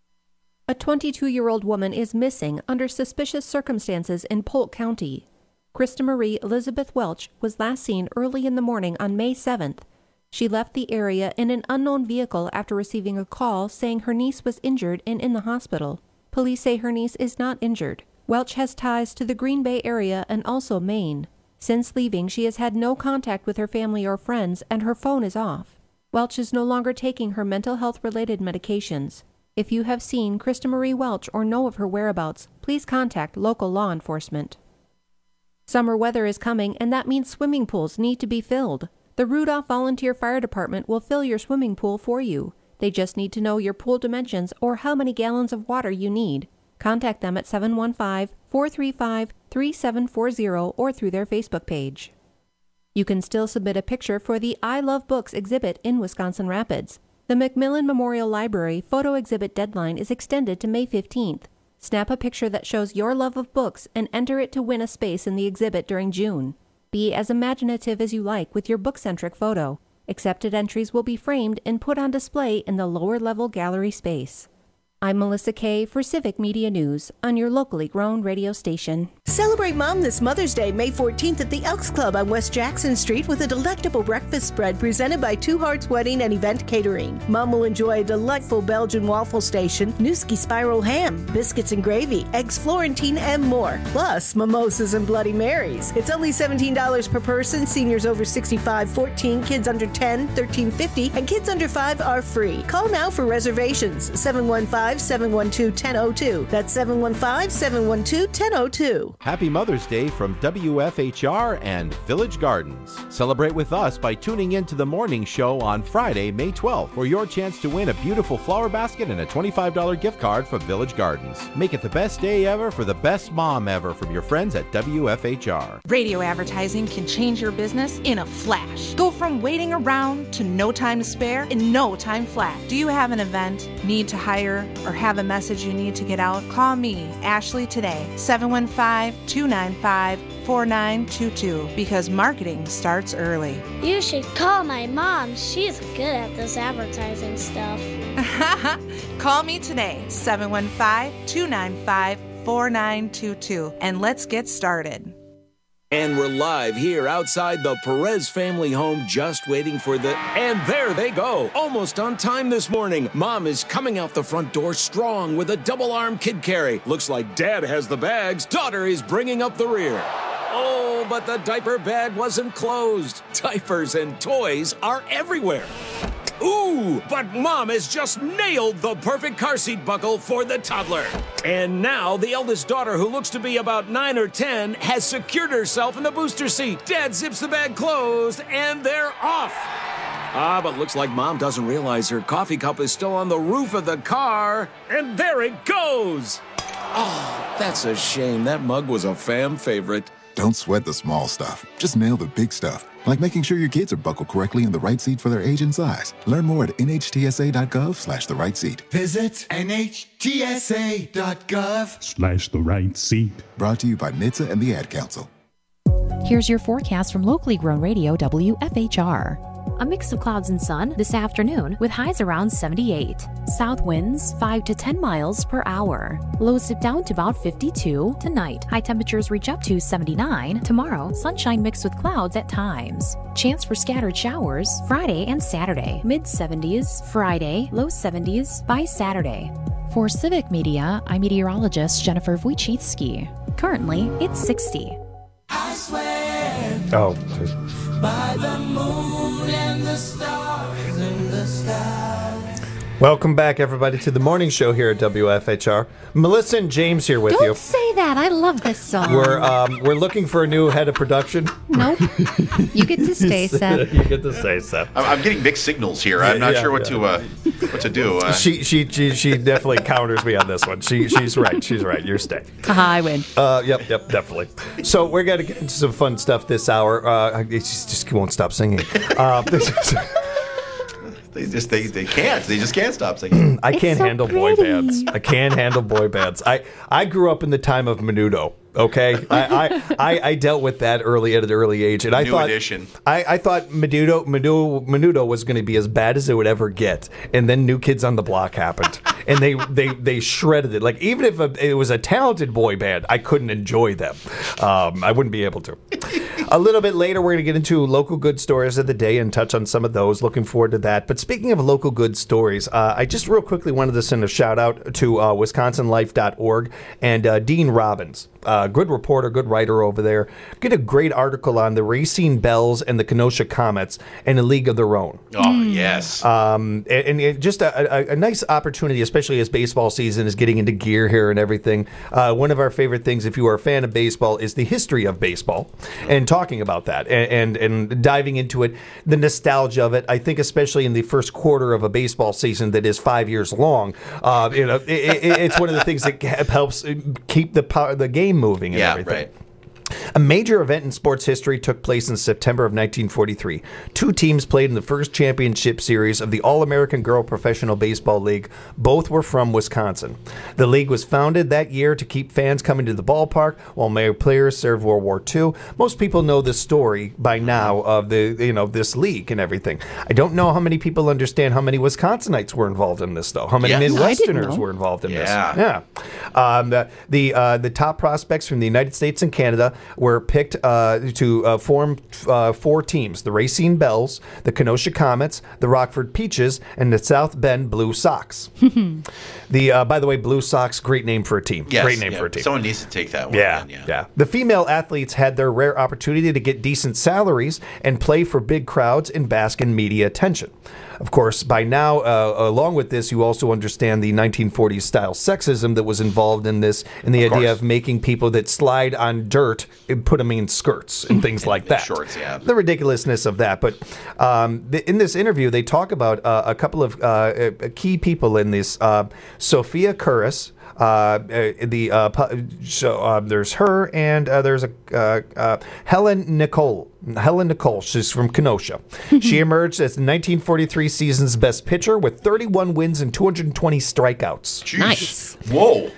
A twenty-two-year-old woman is missing under suspicious circumstances in Polk County. Krista Marie Elizabeth Welch was last seen early in the morning on May seventh. She left the area in an unknown vehicle after receiving a call saying her niece was injured and in the hospital. Police say her niece is not injured. Welch has ties to the Green Bay area and also Maine. Since leaving, she has had no contact with her family or friends, and her phone is off. Welch is no longer taking her mental health-related medications. If you have seen Krista Marie Welch or know of her whereabouts, please contact local law enforcement. Summer weather is coming, and that means swimming pools need to be filled. The Rudolph Volunteer Fire Department will fill your swimming pool for you. They just need to know your pool dimensions or how many gallons of water you need. Contact them at seven one five, four three five, three seven four zero or through their Facebook page. You can still submit a picture for the I Love Books exhibit in Wisconsin Rapids. The Macmillan Memorial Library photo exhibit deadline is extended to May fifteenth. Snap a picture that shows your love of books and enter it to win a space in the exhibit during June. Be as imaginative as you like with your book-centric photo. Accepted entries will be framed and put on display in the lower-level gallery space. I'm Melissa Kay for Civic Media News on your locally grown radio station. Celebrate Mom this Mother's Day, May fourteenth at the Elks Club on West Jackson Street with a delectable breakfast spread presented by Two Hearts Wedding and Event Catering. Mom will enjoy a delightful Belgian waffle station, Newski spiral ham, biscuits and gravy, eggs Florentine, and more. Plus, mimosas and Bloody Marys. It's only seventeen dollars per person, seniors over sixty-five, fourteen, kids under ten, thirteen fifty, and kids under five are free. Call now for reservations, seven one five, seven one two, one zero zero two. That's seven one five, seven one two, one zero zero two. Happy Mother's Day from W F H R and Village Gardens. Celebrate with us by tuning in to the morning show on Friday, May twelfth, for your chance to win a beautiful flower basket and a twenty-five dollars gift card from Village Gardens. Make it the best day ever for the best mom ever from your friends at W F H R. Radio advertising can change your business in a flash. Go from waiting around to no time to spare in no time flat. Do you have an event, need to hire, or have a message you need to get out, call me, Ashley, today, seven one five, two nine five, four nine two two, because marketing starts early. You should call my mom. She's good at this advertising stuff. Call me today, seven one five, two nine five, four nine two two, and let's get started. And we're live here outside the Perez family home, just waiting for the... And there they go, almost on time this morning. Mom is coming out the front door strong with a double-arm kid carry. Looks like Dad has the bags. Daughter is bringing up the rear. Oh, but the diaper bag wasn't closed. Diapers and toys are everywhere. Ooh, but Mom has just nailed the perfect car seat buckle for the toddler. And now the eldest daughter, who looks to be about nine or ten, has secured herself in the booster seat. Dad zips the bag closed, and they're off. Ah, but looks like Mom doesn't realize her coffee cup is still on the roof of the car. And there it goes. Oh, that's a shame. That mug was a fam favorite. Don't sweat the small stuff. Just nail the big stuff, like making sure your kids are buckled correctly in the right seat for their age and size. Learn more at N H T S A dot gov slash the right seat. Visit N H T S A dot gov Slash the right seat. Brought to you by N H T S A and the Ad Council. Here's your forecast from locally grown radio W F H R. A mix of clouds and sun this afternoon with highs around seventy-eight. South winds five to ten miles per hour. Lows dip down to about fifty-two tonight. High temperatures reach up to seventy-nine. Tomorrow, sunshine mixed with clouds at times. Chance for scattered showers Friday and Saturday. Mid seventies Friday, low seventies by Saturday. For Civic Media, I'm meteorologist Jennifer Wojcicki. Currently, it's sixty. I swear Oh. by the moon and the stars in the sky. Welcome back, everybody, to the morning show here at W F H R. Melissa and James here with Don't you. say that. I love this song. We're um, we're looking for a new head of production. Nope. You get to stay, Seth. You get to stay, Seth. I'm, I'm getting mixed signals here. I'm not Yeah, sure what yeah. to uh, what to do. Uh, She, she she she definitely counters me on this one. She she's right. She's right. You're staying. Haha, I win. Uh, yep, yep, definitely. So we're gonna get into some fun stuff this hour. Uh, it just, just won't stop singing. Uh, this is- they just they, they can't. They just can't stop singing. I can't handle boy bands. I can't handle boy bands. I, I grew up in the time of Menudo. Okay, I, I, I, I dealt with that early at an early age, and I New thought edition. I, I thought Menudo Menudo Menudo was going to be as bad as it would ever get, and then New Kids on the Block happened, and they, they, they shredded it. Like even if a, it was a talented boy band, I couldn't enjoy them. Um, I wouldn't be able to. A little bit later, we're going to get into local good stories of the day and touch on some of those. Looking forward to that. But speaking of local good stories, uh, I just real quickly wanted to send a shout out to uh, Wisconsin Life dot org and uh, Dean Robbins. Uh, good reporter, good writer over there. Get a great article on the Racine Bells and the Kenosha Comets and a league of their own. Oh, yes. Um, and, and it- just a, a, a nice opportunity, especially as baseball season is getting into gear here and everything. Uh, one of our favorite things, if you are a fan of baseball, is the history of baseball and talking about that and, and, and diving into it, the nostalgia of it. I think especially in the first quarter of a baseball season that is five years long, uh, you know, it, it, it's one of the things that helps keep the power, the game moving and Yeah, everything. right. A major event in sports history took place in September of nineteen forty-three. Two teams played in the first championship series of the All-American Girl Professional Baseball League. Both were from Wisconsin. The league was founded that year to keep fans coming to the ballpark while male players served World War Two. Most people know the story by now of the you know this league and everything. I don't know how many people understand how many Wisconsinites were involved in this, though. How many Yes. I didn't Midwesterners know. were involved in Yeah. this? Yeah. Um, the the, uh, the top prospects from the United States and Canada were picked uh, to uh, form uh, four teams: the Racine Bells, the Kenosha Comets, the Rockford Peaches, and the South Bend Blue Sox. the uh, by the way, Blue Sox, great name for a team. Yes, great name yeah. for a team. Someone needs to take that one. Yeah, in, yeah, The female athletes had their rare opportunity to get decent salaries and play for big crowds and bask in media attention. Of course, by now, uh, along with this, you also understand the nineteen forties style sexism that was involved in this, and the Of idea course. of making people that slide on dirt and put them in skirts and things like that. shorts, yeah. The ridiculousness of that. But um, th- in this interview, they talk about uh, a couple of uh, uh, key people in this. Uh, Sophia Curris. Uh, uh, the uh, pu- so uh, there's her and uh, there's a uh, uh, Helen Nicole Helen Nicole. She's from Kenosha. She emerged as the nineteen forty-three season's best pitcher with thirty-one wins and two hundred twenty strikeouts. Jeez. Nice. Whoa.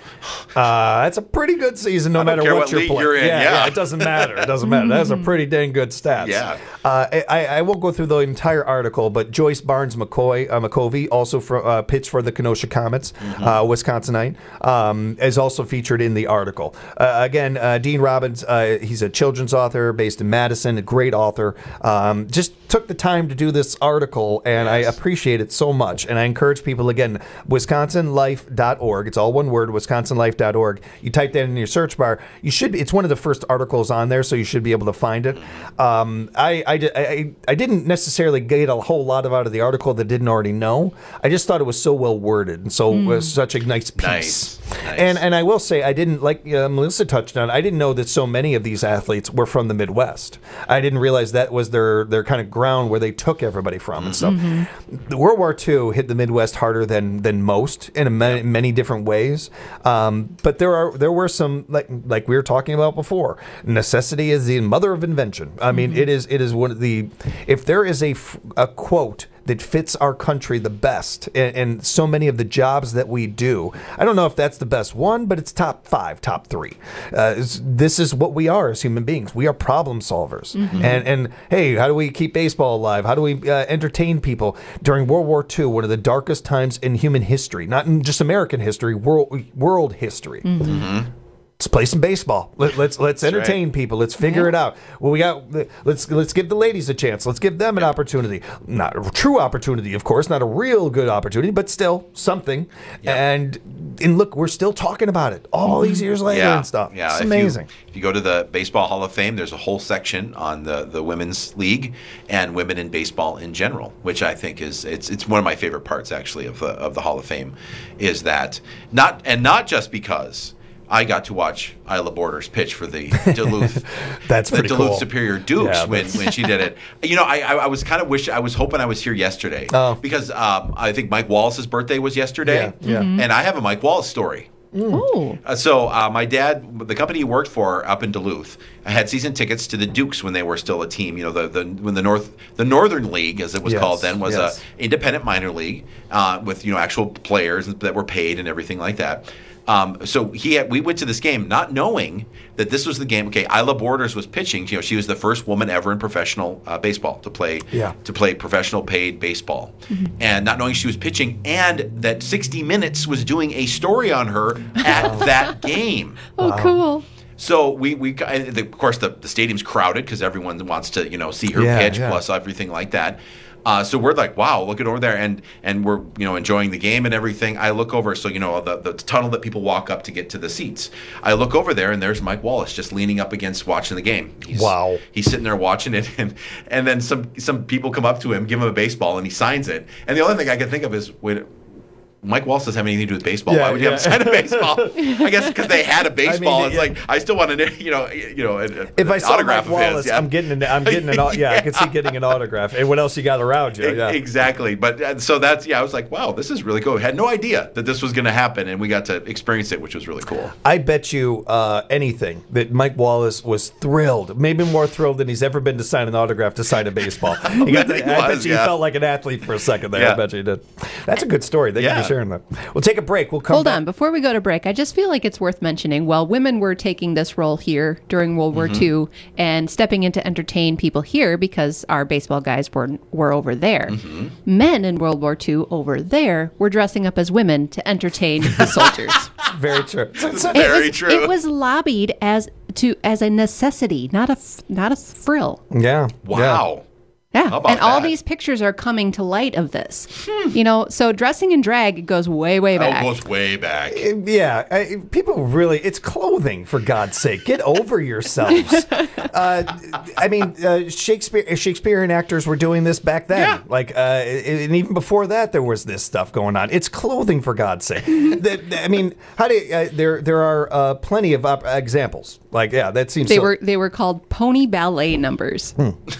Uh, that's a pretty good season, no I don't matter care what, what you're league playing. you're in, yeah. it doesn't matter. It doesn't matter. That's a pretty dang good stats. Yeah. Uh, I, I won't go through the entire article, but Joyce Barnes McCoy, uh, McCovey, also for, uh, pitched for the Kenosha Comets, mm-hmm. uh, Wisconsinite, um, is also featured in the article. Uh, again, uh, Dean Robbins, uh, he's a children's author based in Madison, a great author. Um, just took the time to do this article, and yes. I appreciate it so much. And I encourage people, again, wisconsin life dot org. It's all one word, wisconsin life dot org. You type that in your search bar. You should be, it's one of the first articles on there, so you should be able to find it. Um, I, I, I, I didn't necessarily get a whole lot of out of the article that didn't already know. I just thought it was so well worded and so mm. was such a nice piece. Nice. Nice. And and I will say, I didn't, like uh, Melissa touched on, I didn't know that so many of these athletes were from the Midwest. I didn't realize that was their, their kind of ground where they took everybody from and stuff. Mm-hmm. The World War Two hit the Midwest harder than than most in a many, many different ways. Um, but there are there were some, like like we were talking about before, necessity is the mother of invention. I mean, mm-hmm. it is it is one of the, if there is a, a quote that fits our country the best and, and so many of the jobs that we do. I don't know if that's the best one, but it's top five, top three. Uh, this is what we are as human beings. We are problem solvers. Mm-hmm. And, and hey, how do we keep baseball alive? How do we uh, entertain people? During World War Two, one of the darkest times in human history, not in just American history, world, world history. Mm-hmm. Mm-hmm. Let's play some baseball. Let, let's let's That's entertain right. people. Let's figure yeah. it out. Well, we got let's let's give the ladies a chance. Let's give them an opportunity. Not a true opportunity, of course, not a real good opportunity, but still something. Yep. And and look, we're still talking about it all these years later yeah. and stuff. Yeah, it's if amazing. You, if you go to the Baseball Hall of Fame, there's a whole section on the, the women's league and women in baseball in general, which I think is it's it's one of my favorite parts actually of the of the Hall of Fame, is that not and not just because I got to watch Isla Borders pitch for the Duluth, that's the pretty Duluth cool. Superior Dukes yeah, when, when she did it. You know, I I, I was kind of wish I was hoping I was here yesterday oh. because um, I think Mike Wallace's birthday was yesterday, yeah, yeah. and I have a Mike Wallace story. Oh. Uh, so uh, my dad, the company he worked for up in Duluth, had season tickets to the Dukes when they were still a team. You know, the, the when the North the Northern League, as it was yes, called then, was yes. a independent minor league uh, with you know actual players that were paid and everything like that. Um, so he had, we went to this game not knowing that this was the game. Okay, Isla Borders was pitching. You know, she was the first woman ever in professional uh, baseball to play yeah. to play professional paid baseball, mm-hmm. and not knowing she was pitching, and that sixty minutes was doing a story on her at that game. Oh, wow. Cool. So we we and of course the, the stadium's crowded because everyone wants to you know see her yeah, pitch yeah. plus everything like that. Uh, so we're like, wow, look at over there, and and we're you know enjoying the game and everything. I look over, so you know the the tunnel that people walk up to get to the seats. I look over there, and there's Mike Wallace just leaning up against watching the game. He's, wow. He's sitting there watching it, and and then some some people come up to him, give him a baseball, and he signs it. And the only thing I can think of is wait. Mike Wallace doesn't have anything to do with baseball. Yeah, Why would you yeah. have to sign a baseball? I guess because they had a baseball. I mean, it's yeah. like I still want to, you know, you know, a, a, if I an saw autograph Mike of Wallace, his. Yeah. I'm getting an, I'm getting an, yeah, yeah, I can see getting an autograph. And what else you got around you? Yeah. Exactly. But uh, so that's yeah, I was like, wow, this is really cool. I had no idea that this was going to happen, and we got to experience it, which was really cool. I bet you uh, anything that Mike Wallace was thrilled, maybe more thrilled than he's ever been to sign an autograph to sign a baseball. He got the, I bet you yeah. he felt like an athlete for a second there. Yeah. I bet you did. That's a good story. Thank Yeah. you for sharing that. We'll take a break. We'll come Hold back. on. Before we go to break, I just feel like it's worth mentioning, while women were taking this role here during World War Mm-hmm. Two and stepping in to entertain people here because our baseball guys were, were over there, Mm-hmm. men in World War Two over there were dressing up as women to entertain the soldiers. Very true. It's It very was, true. It was lobbied as to as a necessity, not a f- not a frill. Yeah. Wow. Yeah, How about and all that? these pictures are coming to light of this. You know, so dressing in drag goes way, way That back. goes way back. Uh, Yeah, I, people really, it's clothing, for God's sake. Get over yourselves. uh, I mean, uh, Shakespeare, Shakespearean actors were doing this back then. Yeah. Like, uh, and even before that, there was this stuff going on. It's clothing, for God's sake. the, the- I mean, how do you, uh, there? There are uh, plenty of op- examples. Like, yeah, that seems. They so, were they were called pony ballet numbers.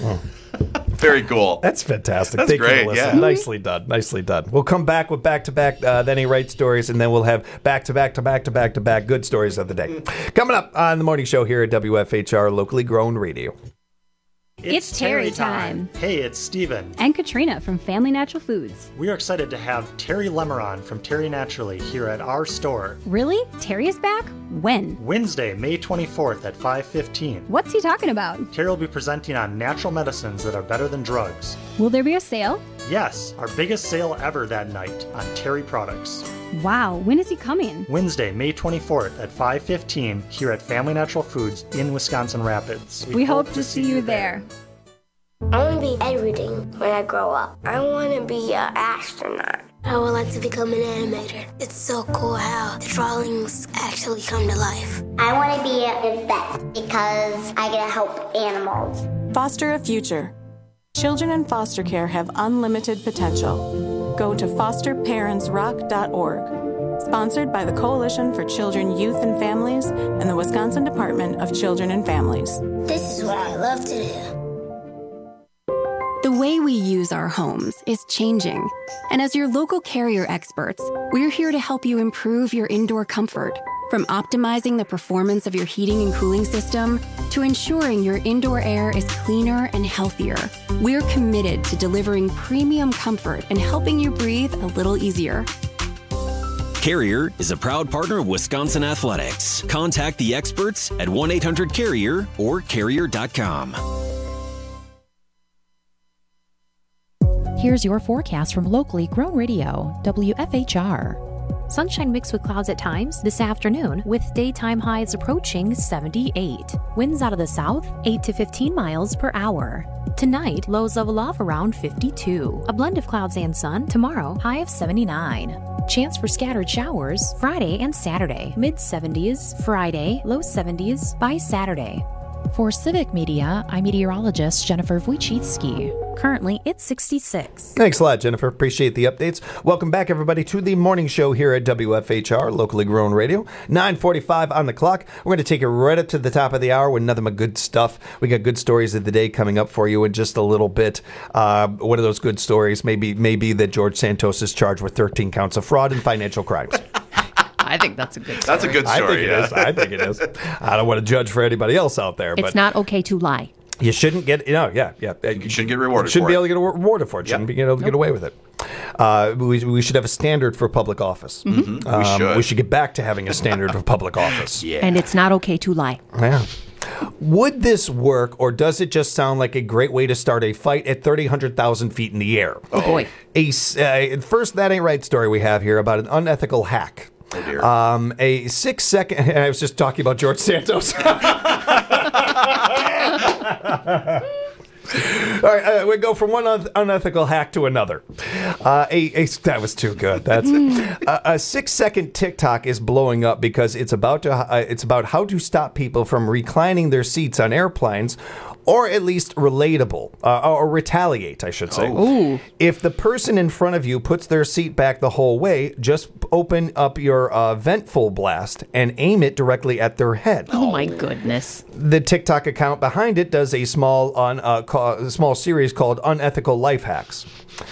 Very cool. That's fantastic. That's Thank great, you, Melissa. yeah. Nicely done. Nicely done. We'll come back with back to back, uh, then he writes stories, and then we'll have back to back to back to back to back good stories of the day. Coming up on the morning show here at W F H R, locally grown radio. It's Terry time. Hey, it's Steven. And Katrina from Family Natural Foods. We are excited to have Terry Lemeron from Terry Naturally here at our store. Really? Terry is back? When? Wednesday, May twenty-fourth at five fifteen. What's he talking about? Terry will be presenting on natural medicines that are better than drugs. Will there be a sale? Yes, our biggest sale ever that night on Terry products. Wow, when is he coming? Wednesday, May twenty-fourth at five fifteen here at Family Natural Foods in Wisconsin Rapids. We, we hope, hope to see you there. I want to be everything when I grow up. I want to be an astronaut. I would like to become an animator. It's so cool how the drawings actually come to life. I want to be a vet because I get to help animals. Foster a future. Children in foster care have unlimited potential. Go to foster parents rock dot org. Sponsored by the Coalition for Children, Youth, and Families and the Wisconsin Department of Children and Families. This is what I love to do. The way we use our homes is changing. And as your local Carrier experts, we're here to help you improve your indoor comfort. From optimizing the performance of your heating and cooling system to ensuring your indoor air is cleaner and healthier, we're committed to delivering premium comfort and helping you breathe a little easier. Carrier is a proud partner of Wisconsin Athletics. Contact the experts at one eight hundred carrier or carrier dot com. Here's your forecast from locally grown radio, W F H R. Sunshine mixed with clouds at times this afternoon, with daytime highs approaching seventy-eight. Winds out of the south, eight to fifteen miles per hour. Tonight, lows level off around fifty-two. A blend of clouds and sun. Tomorrow, high of seventy-nine. Chance for scattered showers Friday and Saturday. Mid seventies Friday, low seventies by Saturday. For Civic Media, I'm meteorologist Jennifer Wojcicki. Currently, it's sixty-six. Thanks a lot, Jennifer. Appreciate the updates. Welcome back, everybody, to the morning show here at W F H R, locally grown radio. nine forty-five on the clock. We're going to take it right up to the top of the hour with nothing but good stuff. We got good stories of the day coming up for you in just a little bit. Uh, one of those good stories maybe maybe that George Santos is charged with thirteen counts of fraud and financial crimes. I think that's a good story. That's a good story. I think yeah. it is. I think it is. I don't want to judge for anybody else out there. It's but not okay to lie. You shouldn't get, you know, yeah, yeah. You shouldn't get rewarded Shouldn't for be it. able to get rewarded for it. Shouldn't Yep. be able to Nope. get away with it. Uh, we, we should have a standard for public office. Mhm. Um, We should. We should get back to having a standard for public office. Yeah. And it's not okay to lie. Yeah. Would this work, or does it just sound like a great way to start a fight at thirty, one hundred thousand feet in the air? Oh, boy. A, s- uh, first, that ain't right story we have here about an unethical hack. Oh, dear. Um, a six second, and I was just talking about George Santos. All right, uh, we go from one un- unethical hack to another. Uh, a, a that was too good. That's a, a six-second TikTok is blowing up because it's about to uh, it's about how to stop people from reclining their seats on airplanes, or at least relatable uh, or retaliate, I should say. Ooh. If the person in front of you puts their seat back the whole way, just open up your uh, vent full blast and aim it directly at their head. Oh, my goodness. The TikTok account behind it does a small on uh, ca- small series called Unethical Life Hacks.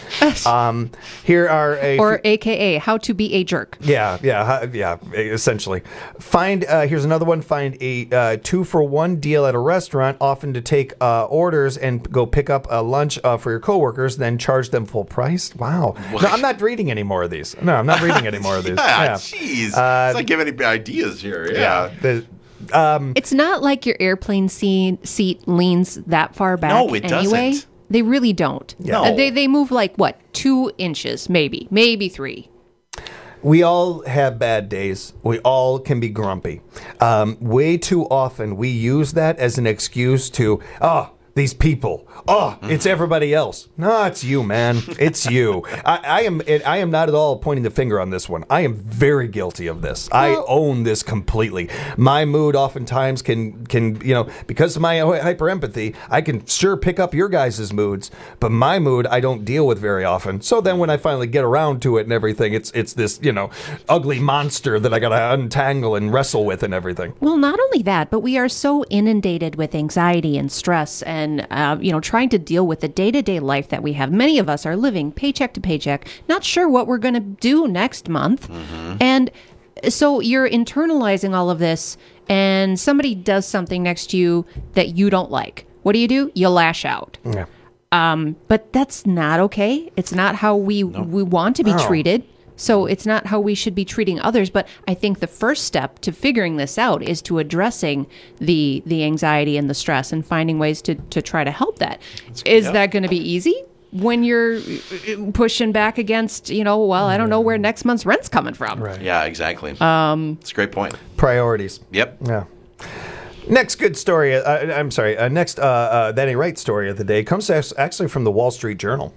um, here are a Or A K A, how to be a jerk. yeah, yeah, ha- yeah. Essentially, find uh, here's another one. Find a uh, two for one deal at a restaurant, often to take uh, orders and go pick up a lunch uh, for your coworkers, then charge them full price. Wow. No, I'm not reading any more of these. No, I'm not reading any more of these. yeah, jeez. Uh, it's not giving any ideas here. Yeah. the- um, It's not like your airplane seat, seat leans that far back No, it anyway. doesn't. They really don't. No. Uh, They, they move like, what, two inches, maybe, maybe three. We all have bad days. We all can be grumpy. Um, way too often, we use that as an excuse to, oh, these people. Oh, it's everybody else. No, it's you, man. It's you. I, I am. I am not at all pointing the finger on this one. I am very guilty of this. I own this completely. My mood oftentimes can can you know because of my hyper empathy, I can sure pick up your guys' moods, but my mood I don't deal with very often. So then when I finally get around to it and everything, it's it's this you know ugly monster that I gotta untangle and wrestle with and everything. Well, not only that, but we are so inundated with anxiety and stress and, uh, you know, trying to deal with the day-to-day life that we have. Many of us are living paycheck to paycheck, not sure what we're going to do next month. Mm-hmm. And so you're internalizing all of this, and somebody does something next to you that you don't like. what do you do? You lash out. Yeah. Um, but that's not okay. It's not how we we want to be No. treated. So it's not how we should be treating others. But I think the first step to figuring this out is to addressing the the anxiety and the stress and finding ways to, to try to help that. Is yeah. that going to be easy when you're pushing back against, you know, well, I don't know where next month's rent's coming from. Right. Yeah, exactly. Um, It's a great point. Priorities. Yep. Yeah. Next good story, uh, I'm sorry, uh, next uh, uh, That Ain't Right story of the day comes as- actually from the Wall Street Journal.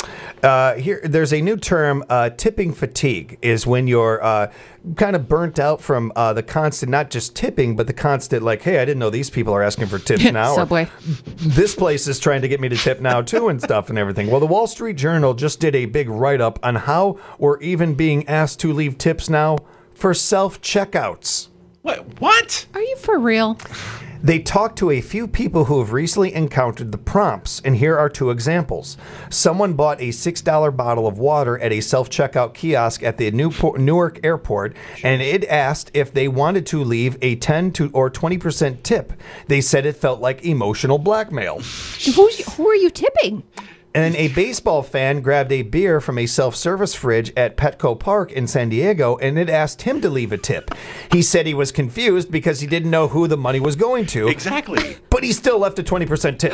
Uh, here, there's a new term, uh, tipping fatigue, is when you're uh, kind of burnt out from uh, the constant, not just tipping, but the constant, like, hey, I didn't know these people are asking for tips now. or, Subway. this place is trying to get me to tip now, too, and stuff and everything. Well, the Wall Street Journal just did a big write-up on how we're even being asked to leave tips now for self-checkouts. What? What? Are you for real? They talked to a few people who have recently encountered the prompts, and here are two examples. Someone bought a six dollar bottle of water at a self-checkout kiosk at the Newport, Newark airport, and it asked if they wanted to leave a ten to or twenty percent tip. They said it felt like emotional blackmail. Who's, who are you tipping? And a baseball fan grabbed a beer from a self-service fridge at Petco Park in San Diego, and it asked him to leave a tip. He said he was confused because he didn't know who the money was going to. Exactly. But he still left a twenty percent tip.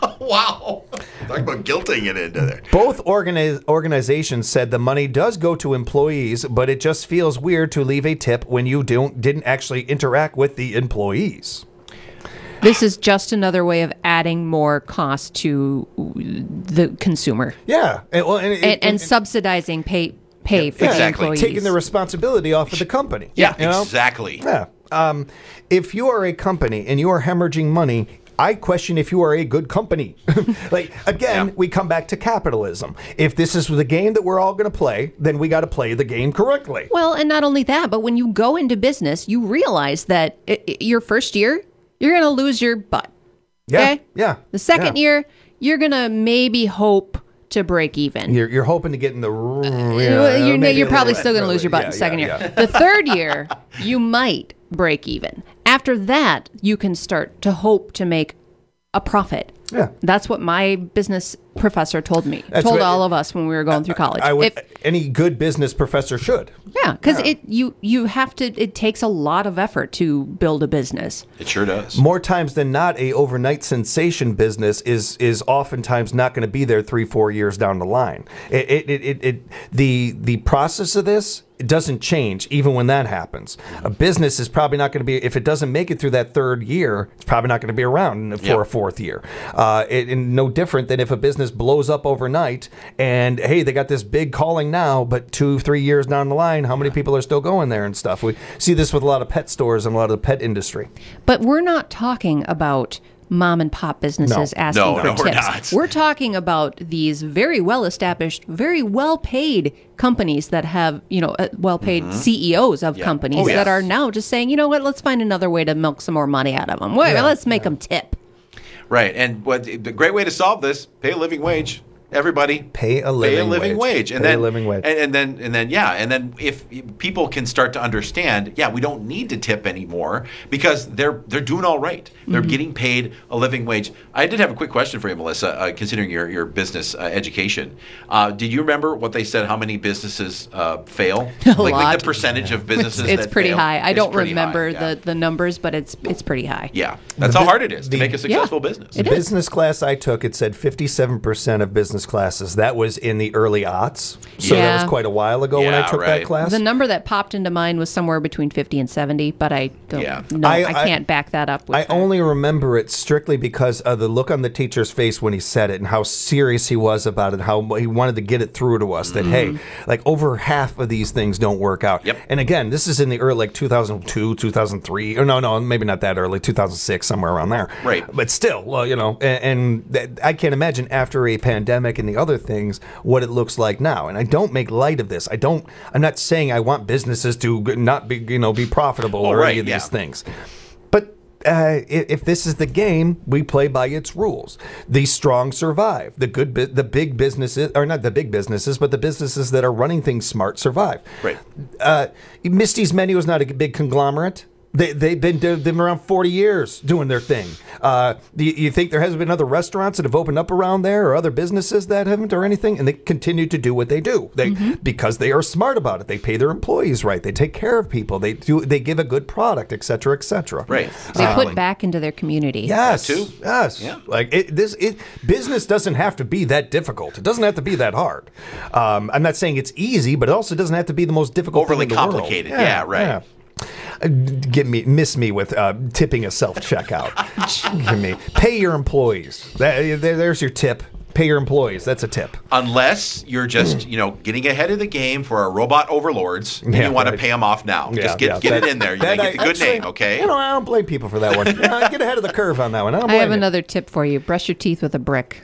Wow. Talk about guilting it into there. Both organi- organizations said the money does go to employees, but it just feels weird to leave a tip when you don't didn't actually interact with the employees. This is just another way of adding more cost to the consumer. Yeah. And, well, and, and, and, and subsidizing pay pay for exactly. the employees. Taking the responsibility off of the company. Yeah, you know? exactly. Yeah. Um, if you are a company and you are hemorrhaging money, I question if you are a good company. Like, again, Yeah. we come back to capitalism. If this is the game that we're all going to play, then we got to play the game correctly. Well, and not only that, but when you go into business, you realize that i- i- your first year, you're going to lose your butt. Yeah. Okay? Yeah. The second yeah. year, you're going to maybe hope to break even. You're, you're hoping to get in the. You know, Well, you're, maybe you're a probably little- still going to lose your butt yeah, in the second yeah, year. yeah. The third year, you might break even. After that, you can start to hope to make a profit. Yeah. That's what my business professor told me. That's told what- all of us when we were going through college. I would, If- any good business professor should. yeah, because it you you have to. It takes a lot of effort to build a business. It sure does. More times than not, a overnight sensation business is is oftentimes not going to be there three, four years down the line. It, it, it, it, it the the process of this, it doesn't change even when that happens. A business is probably not going to be, if it doesn't make it through that third year, it's probably not going to be around for Yep. a fourth year. Uh, it, and no different than if a business blows up overnight and hey, they got this big calling now, but two, three years down the line, how many people are still going there and stuff? We see this with a lot of pet stores and a lot of the pet industry. But we're not talking about mom and pop businesses No. asking No, for no, we're tips. not. We're talking about these very well established, very well paid companies that have, you know, uh, well paid C E Os of Yeah. companies Oh, yeah. that are now just saying, you know what, let's find another way to milk some more money out of them. Well, Yeah. let's make them tip. Right. And what the great way to solve this, pay a living wage. Everybody Pay a living pay a living wage. wage, and Pay a then living wage. And, and then and then yeah, and then if people can start to understand, yeah, we don't need to tip anymore because they're they're doing all right. They're Mm-hmm. getting paid a living wage. I did have a quick question for you, Melissa. Uh, considering your your business uh, education, uh, did you remember what they said? How many businesses uh, fail? A like, like lot. the percentage of businesses. It's that pretty fail? high. I It's don't pretty remember high, yeah. the, the numbers, but it's it's pretty high. Yeah, that's The how bu- hard it is to the- make a successful Yeah. business. It The is. business class I took, it said fifty-seven percent of business classes. That was in the early aughts. So that Yeah. was quite a while ago when I Yeah, took right. that class. The number that popped into mind was somewhere between fifty and seventy, but I don't Yeah. know. I- I, I- can't back that up. With I that. only remember it strictly because of the look on the teacher's face when he said it and how serious he was about it, how he wanted to get it through to us that, hey, like over half of these things don't work out. Yep. And again, this is in the early, like two thousand two, two thousand three, or no, no, maybe not that early, two thousand six, somewhere around there. Right. But still, well, you know, and, and that, I can't imagine after a pandemic and the other things what it looks like now. And I don't make light of this. I don't, I'm not saying I want businesses to not be, you know, be profitable Oh, or right, any of yeah. these things. But uh, if, if this is the game, we play by its rules. The strong survive. The good, bu- the big businesses, or not the big businesses, but the businesses that are running things smart survive. Right. Uh, Misty's Menu is not a big conglomerate. They, they've been they've been around forty years doing their thing. Uh, do you, you think there hasn't been other restaurants that have opened up around there or other businesses that haven't or anything? And they continue to do what they do they mm-hmm. because they are smart about it. They pay their employees right. They take care of people. They do. They give a good product, et cetera, et cetera. Right. They um, put back into their community. Yes. That too. Yes. Yeah. Like it, this. It, business doesn't have to be that difficult. It doesn't have to be that hard. Um, I'm not saying it's easy, but it also doesn't have to be the most difficult. Overly thing in the complicated. World. Yeah, yeah. Right. Yeah. Uh, Get me, miss me with uh, tipping a self checkout. Give me, pay your employees. That, there, there's your tip. Pay your employees. That's a tip. Unless you're just, you know, getting ahead of the game for our robot overlords, and Yeah, you want right. to pay them off now. Yeah, just get yeah. get That- it in there. You that gotta get the I- good actually, name, okay? You know, I don't blame people for that one. Uh, get ahead of the curve on that one. I, don't I have blame you. another tip for you. Brush your teeth with a brick.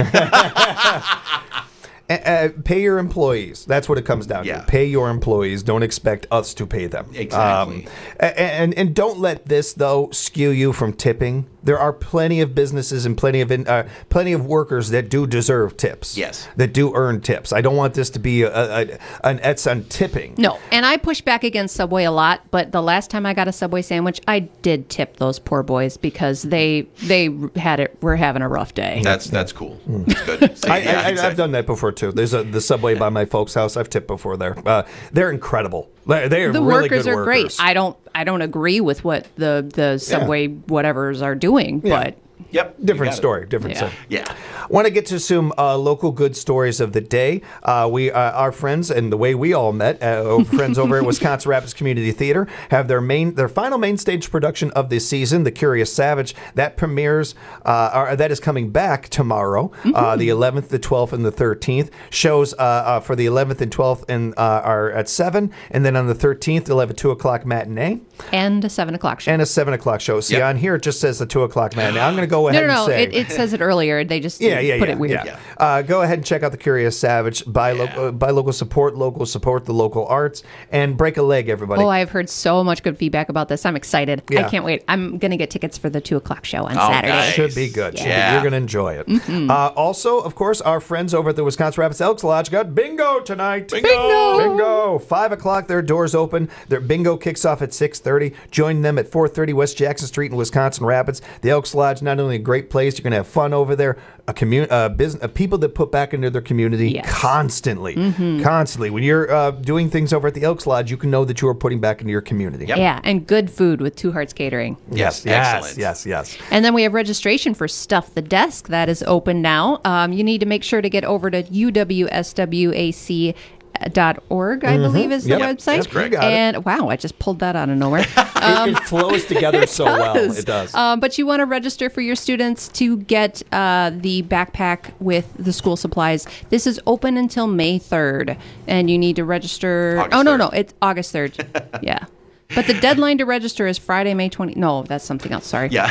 Uh, uh, pay your employees. That's what it comes down Yeah. to. Pay your employees. Don't expect us to pay them. Exactly. Um, a- and and don't let this though skew you from tipping. There are plenty of businesses and plenty of in, uh, plenty of workers that do deserve tips. Yes. That do earn tips. I don't want this to be a, a, an Ets on tipping. No, and I push back against Subway a lot, but the last time I got a Subway sandwich, I did tip those poor boys because they they had it. Were having a rough day. That's that's cool. That's good. See, I, yeah, I, exactly. I've done that before too. There's a the Subway by my folks' house. I've tipped before there. Uh, they're incredible. They they are The really workers good are workers. great. I don't I don't agree with what the the Subway whatevers are doing, Yeah. but Yep. you Different got it. story. Different Yeah. story. Yeah. Want to get to some uh, local good stories of the day. Uh, we, uh, our friends, and the way we all met, uh, friends over at Wisconsin Rapids Community Theater, have their main, their final main stage production of this season, The Curious Savage. That premieres, uh, or that is coming back tomorrow, uh, the eleventh, the twelfth, and the thirteenth. Shows uh, uh, for the eleventh and twelfth and uh, are at seven, and then on the thirteenth, they'll have a two o'clock matinee and a seven o'clock show. and a seven o'clock show. See, Yep. on here it just says the two o'clock matinee. I'm going to go ahead no, no, no. and say It, it says it earlier. They just yeah, yeah, put yeah, it weird. yeah. Uh, go ahead and check out The Curious Savage. Buy, Yeah. lo- uh, buy local, support local, support the local arts, and break a leg, everybody. Oh, I've heard so much good feedback about this. I'm excited. Yeah. I can't wait. I'm going to get tickets for the two o'clock show on Oh, Saturday. nice. Should be good. Should be- Yeah. You're going to enjoy it. Mm-hmm. Uh, also, of course, our friends over at the Wisconsin Rapids Elks Lodge got bingo tonight. Bingo! Bingo! Bingo! Five o'clock. Their doors open. Their bingo kicks off at six thirty. Join them at four thirty West Jackson Street in Wisconsin Rapids. The Elks Lodge, not only a great place, you're going to have fun over there. A community, uh, business, uh, people that put back into their community Yes. constantly, Mm-hmm. constantly. When you're uh, doing things over at the Elks Lodge, you can know that you are putting back into your community. Yep. Yeah, and good food with Two Hearts Catering. Yes, yes, Excellent. yes, yes. And then we have registration for Stuff the Desk. That is open now. Um, you need to make sure to get over to U W S W A C dot org, I believe is the Mm-hmm. Yep, website. that's correct. You got it. And wow, I just pulled that out of nowhere. It, it flows together so well. does. It does. Um, but you want to register for your students to get uh, the backpack with the school supplies. This is open until May third, and you need to register. August oh no, third. no, it's August third. Yeah, but the deadline to register is Friday, May twentieth. No, that's something else. Sorry. Yeah.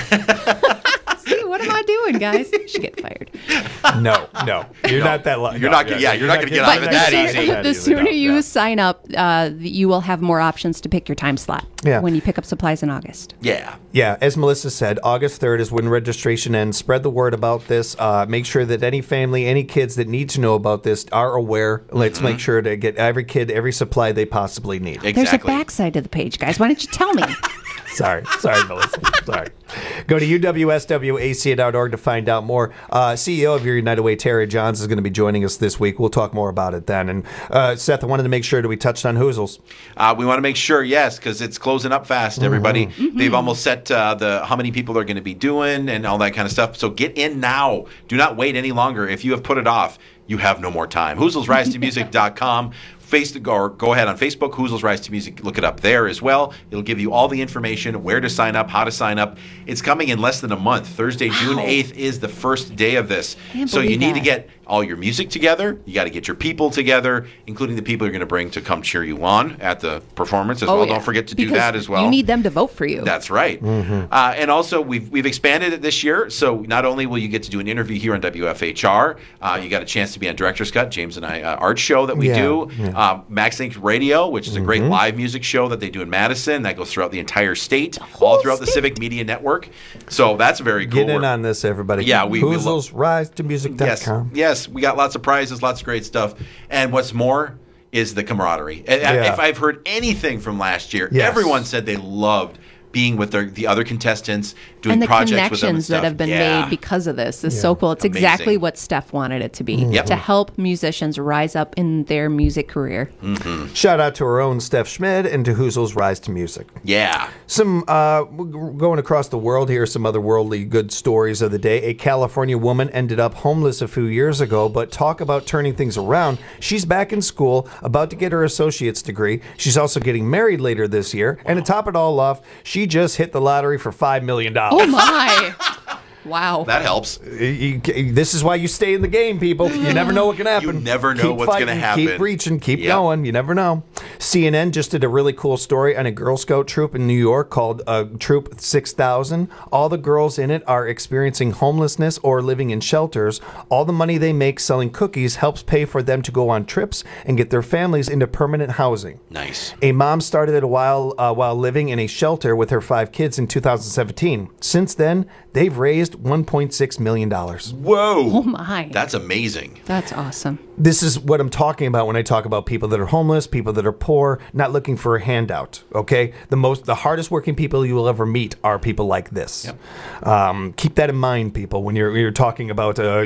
See, what am I doing, guys? Should get fired. No, no, you're No. not that. Lo- You're no, not gonna- yeah, you're not gonna get out of it the that sooner, easy. That the easy, sooner no, you no. sign up, uh, you will have more options to pick your time slot Yeah. when you pick up supplies in August. Yeah. Yeah, as Melissa said, August third is when registration ends. Spread the word about this. Uh, make sure that any family, any kids that need to know about this are aware. Let's make sure to get every kid every supply they possibly need. Exactly. There's a backside to the page, guys. Why don't you tell me? Sorry, sorry, Melissa. Sorry. Go to U W S W A C dot org to find out more. Uh, C E O of Your United Way, Terry Johns, is going to be joining us this week. We'll talk more about it then. And uh, Seth, I wanted to make sure that we touched on Hoozles. Uh, we want to make sure, yes, because it's closing up fast, everybody. Mm-hmm. They've almost set uh, the how many people they're going to be doing and all that kind of stuff. So get in now. Do not wait any longer. If you have put it off, you have no more time. Hoozles Rise to Music dot com. Face the, or go ahead on Facebook, Hoozles Rise to Music. Look it up there as well. It'll give you all the information, where to sign up, how to sign up. It's coming in less than a month. Thursday, wow. June eighth is the first day of this. So you need that. to get all your music together. You got to get your people together, including the people you're going to bring to come cheer you on at the performance as Oh, well. yeah. Don't forget to Because do that as well. You need them to vote for you. That's right. Mm-hmm. Uh, and also, we've we've expanded it this year. So not only will you get to do an interview here on W F H R, uh, you got a chance to be on Director's Cut, James and I uh, art show that we Yeah, do. yeah. Uh, MaxLink Radio, which is a great Mhm. live music show that they do in Madison. That goes throughout the entire state, all throughout the Civic Media Network. So that's very cool. Get in We're- on this, everybody. Yeah, we- we lo- Hoozles Rise to Music dot com. Yes, yes, we got lots of prizes, lots of great stuff. And what's more is the camaraderie. And I- Yeah. If I've heard anything from last year, Yes. everyone said they loved being with their, the other contestants, doing and the projects with them and connections stuff. that have been Yeah. made because of this is Yeah. so cool. It's Amazing. exactly what Steph wanted it to be, Yep. to help musicians rise up in their music career. Mm-hmm. Shout out to our own Steph Schmidt and to Whoozle's Rise to Music. Yeah. Some uh, going across the world here, some other worldly good stories of the day. A California woman ended up homeless a few years ago, but talk about turning things around. She's back in school, about to get her associate's degree. She's also getting married later this year. And to top it all off, she just hit the lottery for five million dollars. Oh, my. Wow. That helps. You- you- this is why you stay in the game, people. You never know what can happen. You never know Keep what's fighting, gonna happen. Keep reaching, keep Yep. going. You never know. C N N just did a really cool story on a Girl Scout troop in New York called uh, Troop six thousand. All the girls in it are experiencing homelessness or living in shelters. All the money they make selling cookies helps pay for them to go on trips and get their families into permanent housing. Nice. A mom started it a while uh, while living in a shelter with her five kids in two thousand seventeen. Since then, they've raised one point six million dollars. Whoa. Oh, my. That's amazing. That's awesome. This is what I'm talking about when I talk about people that are homeless, people that are poor, not looking for a handout. Okay, the most, the hardest working people you will ever meet are people like this. Um, keep that in mind, people, when you're you're talking about uh,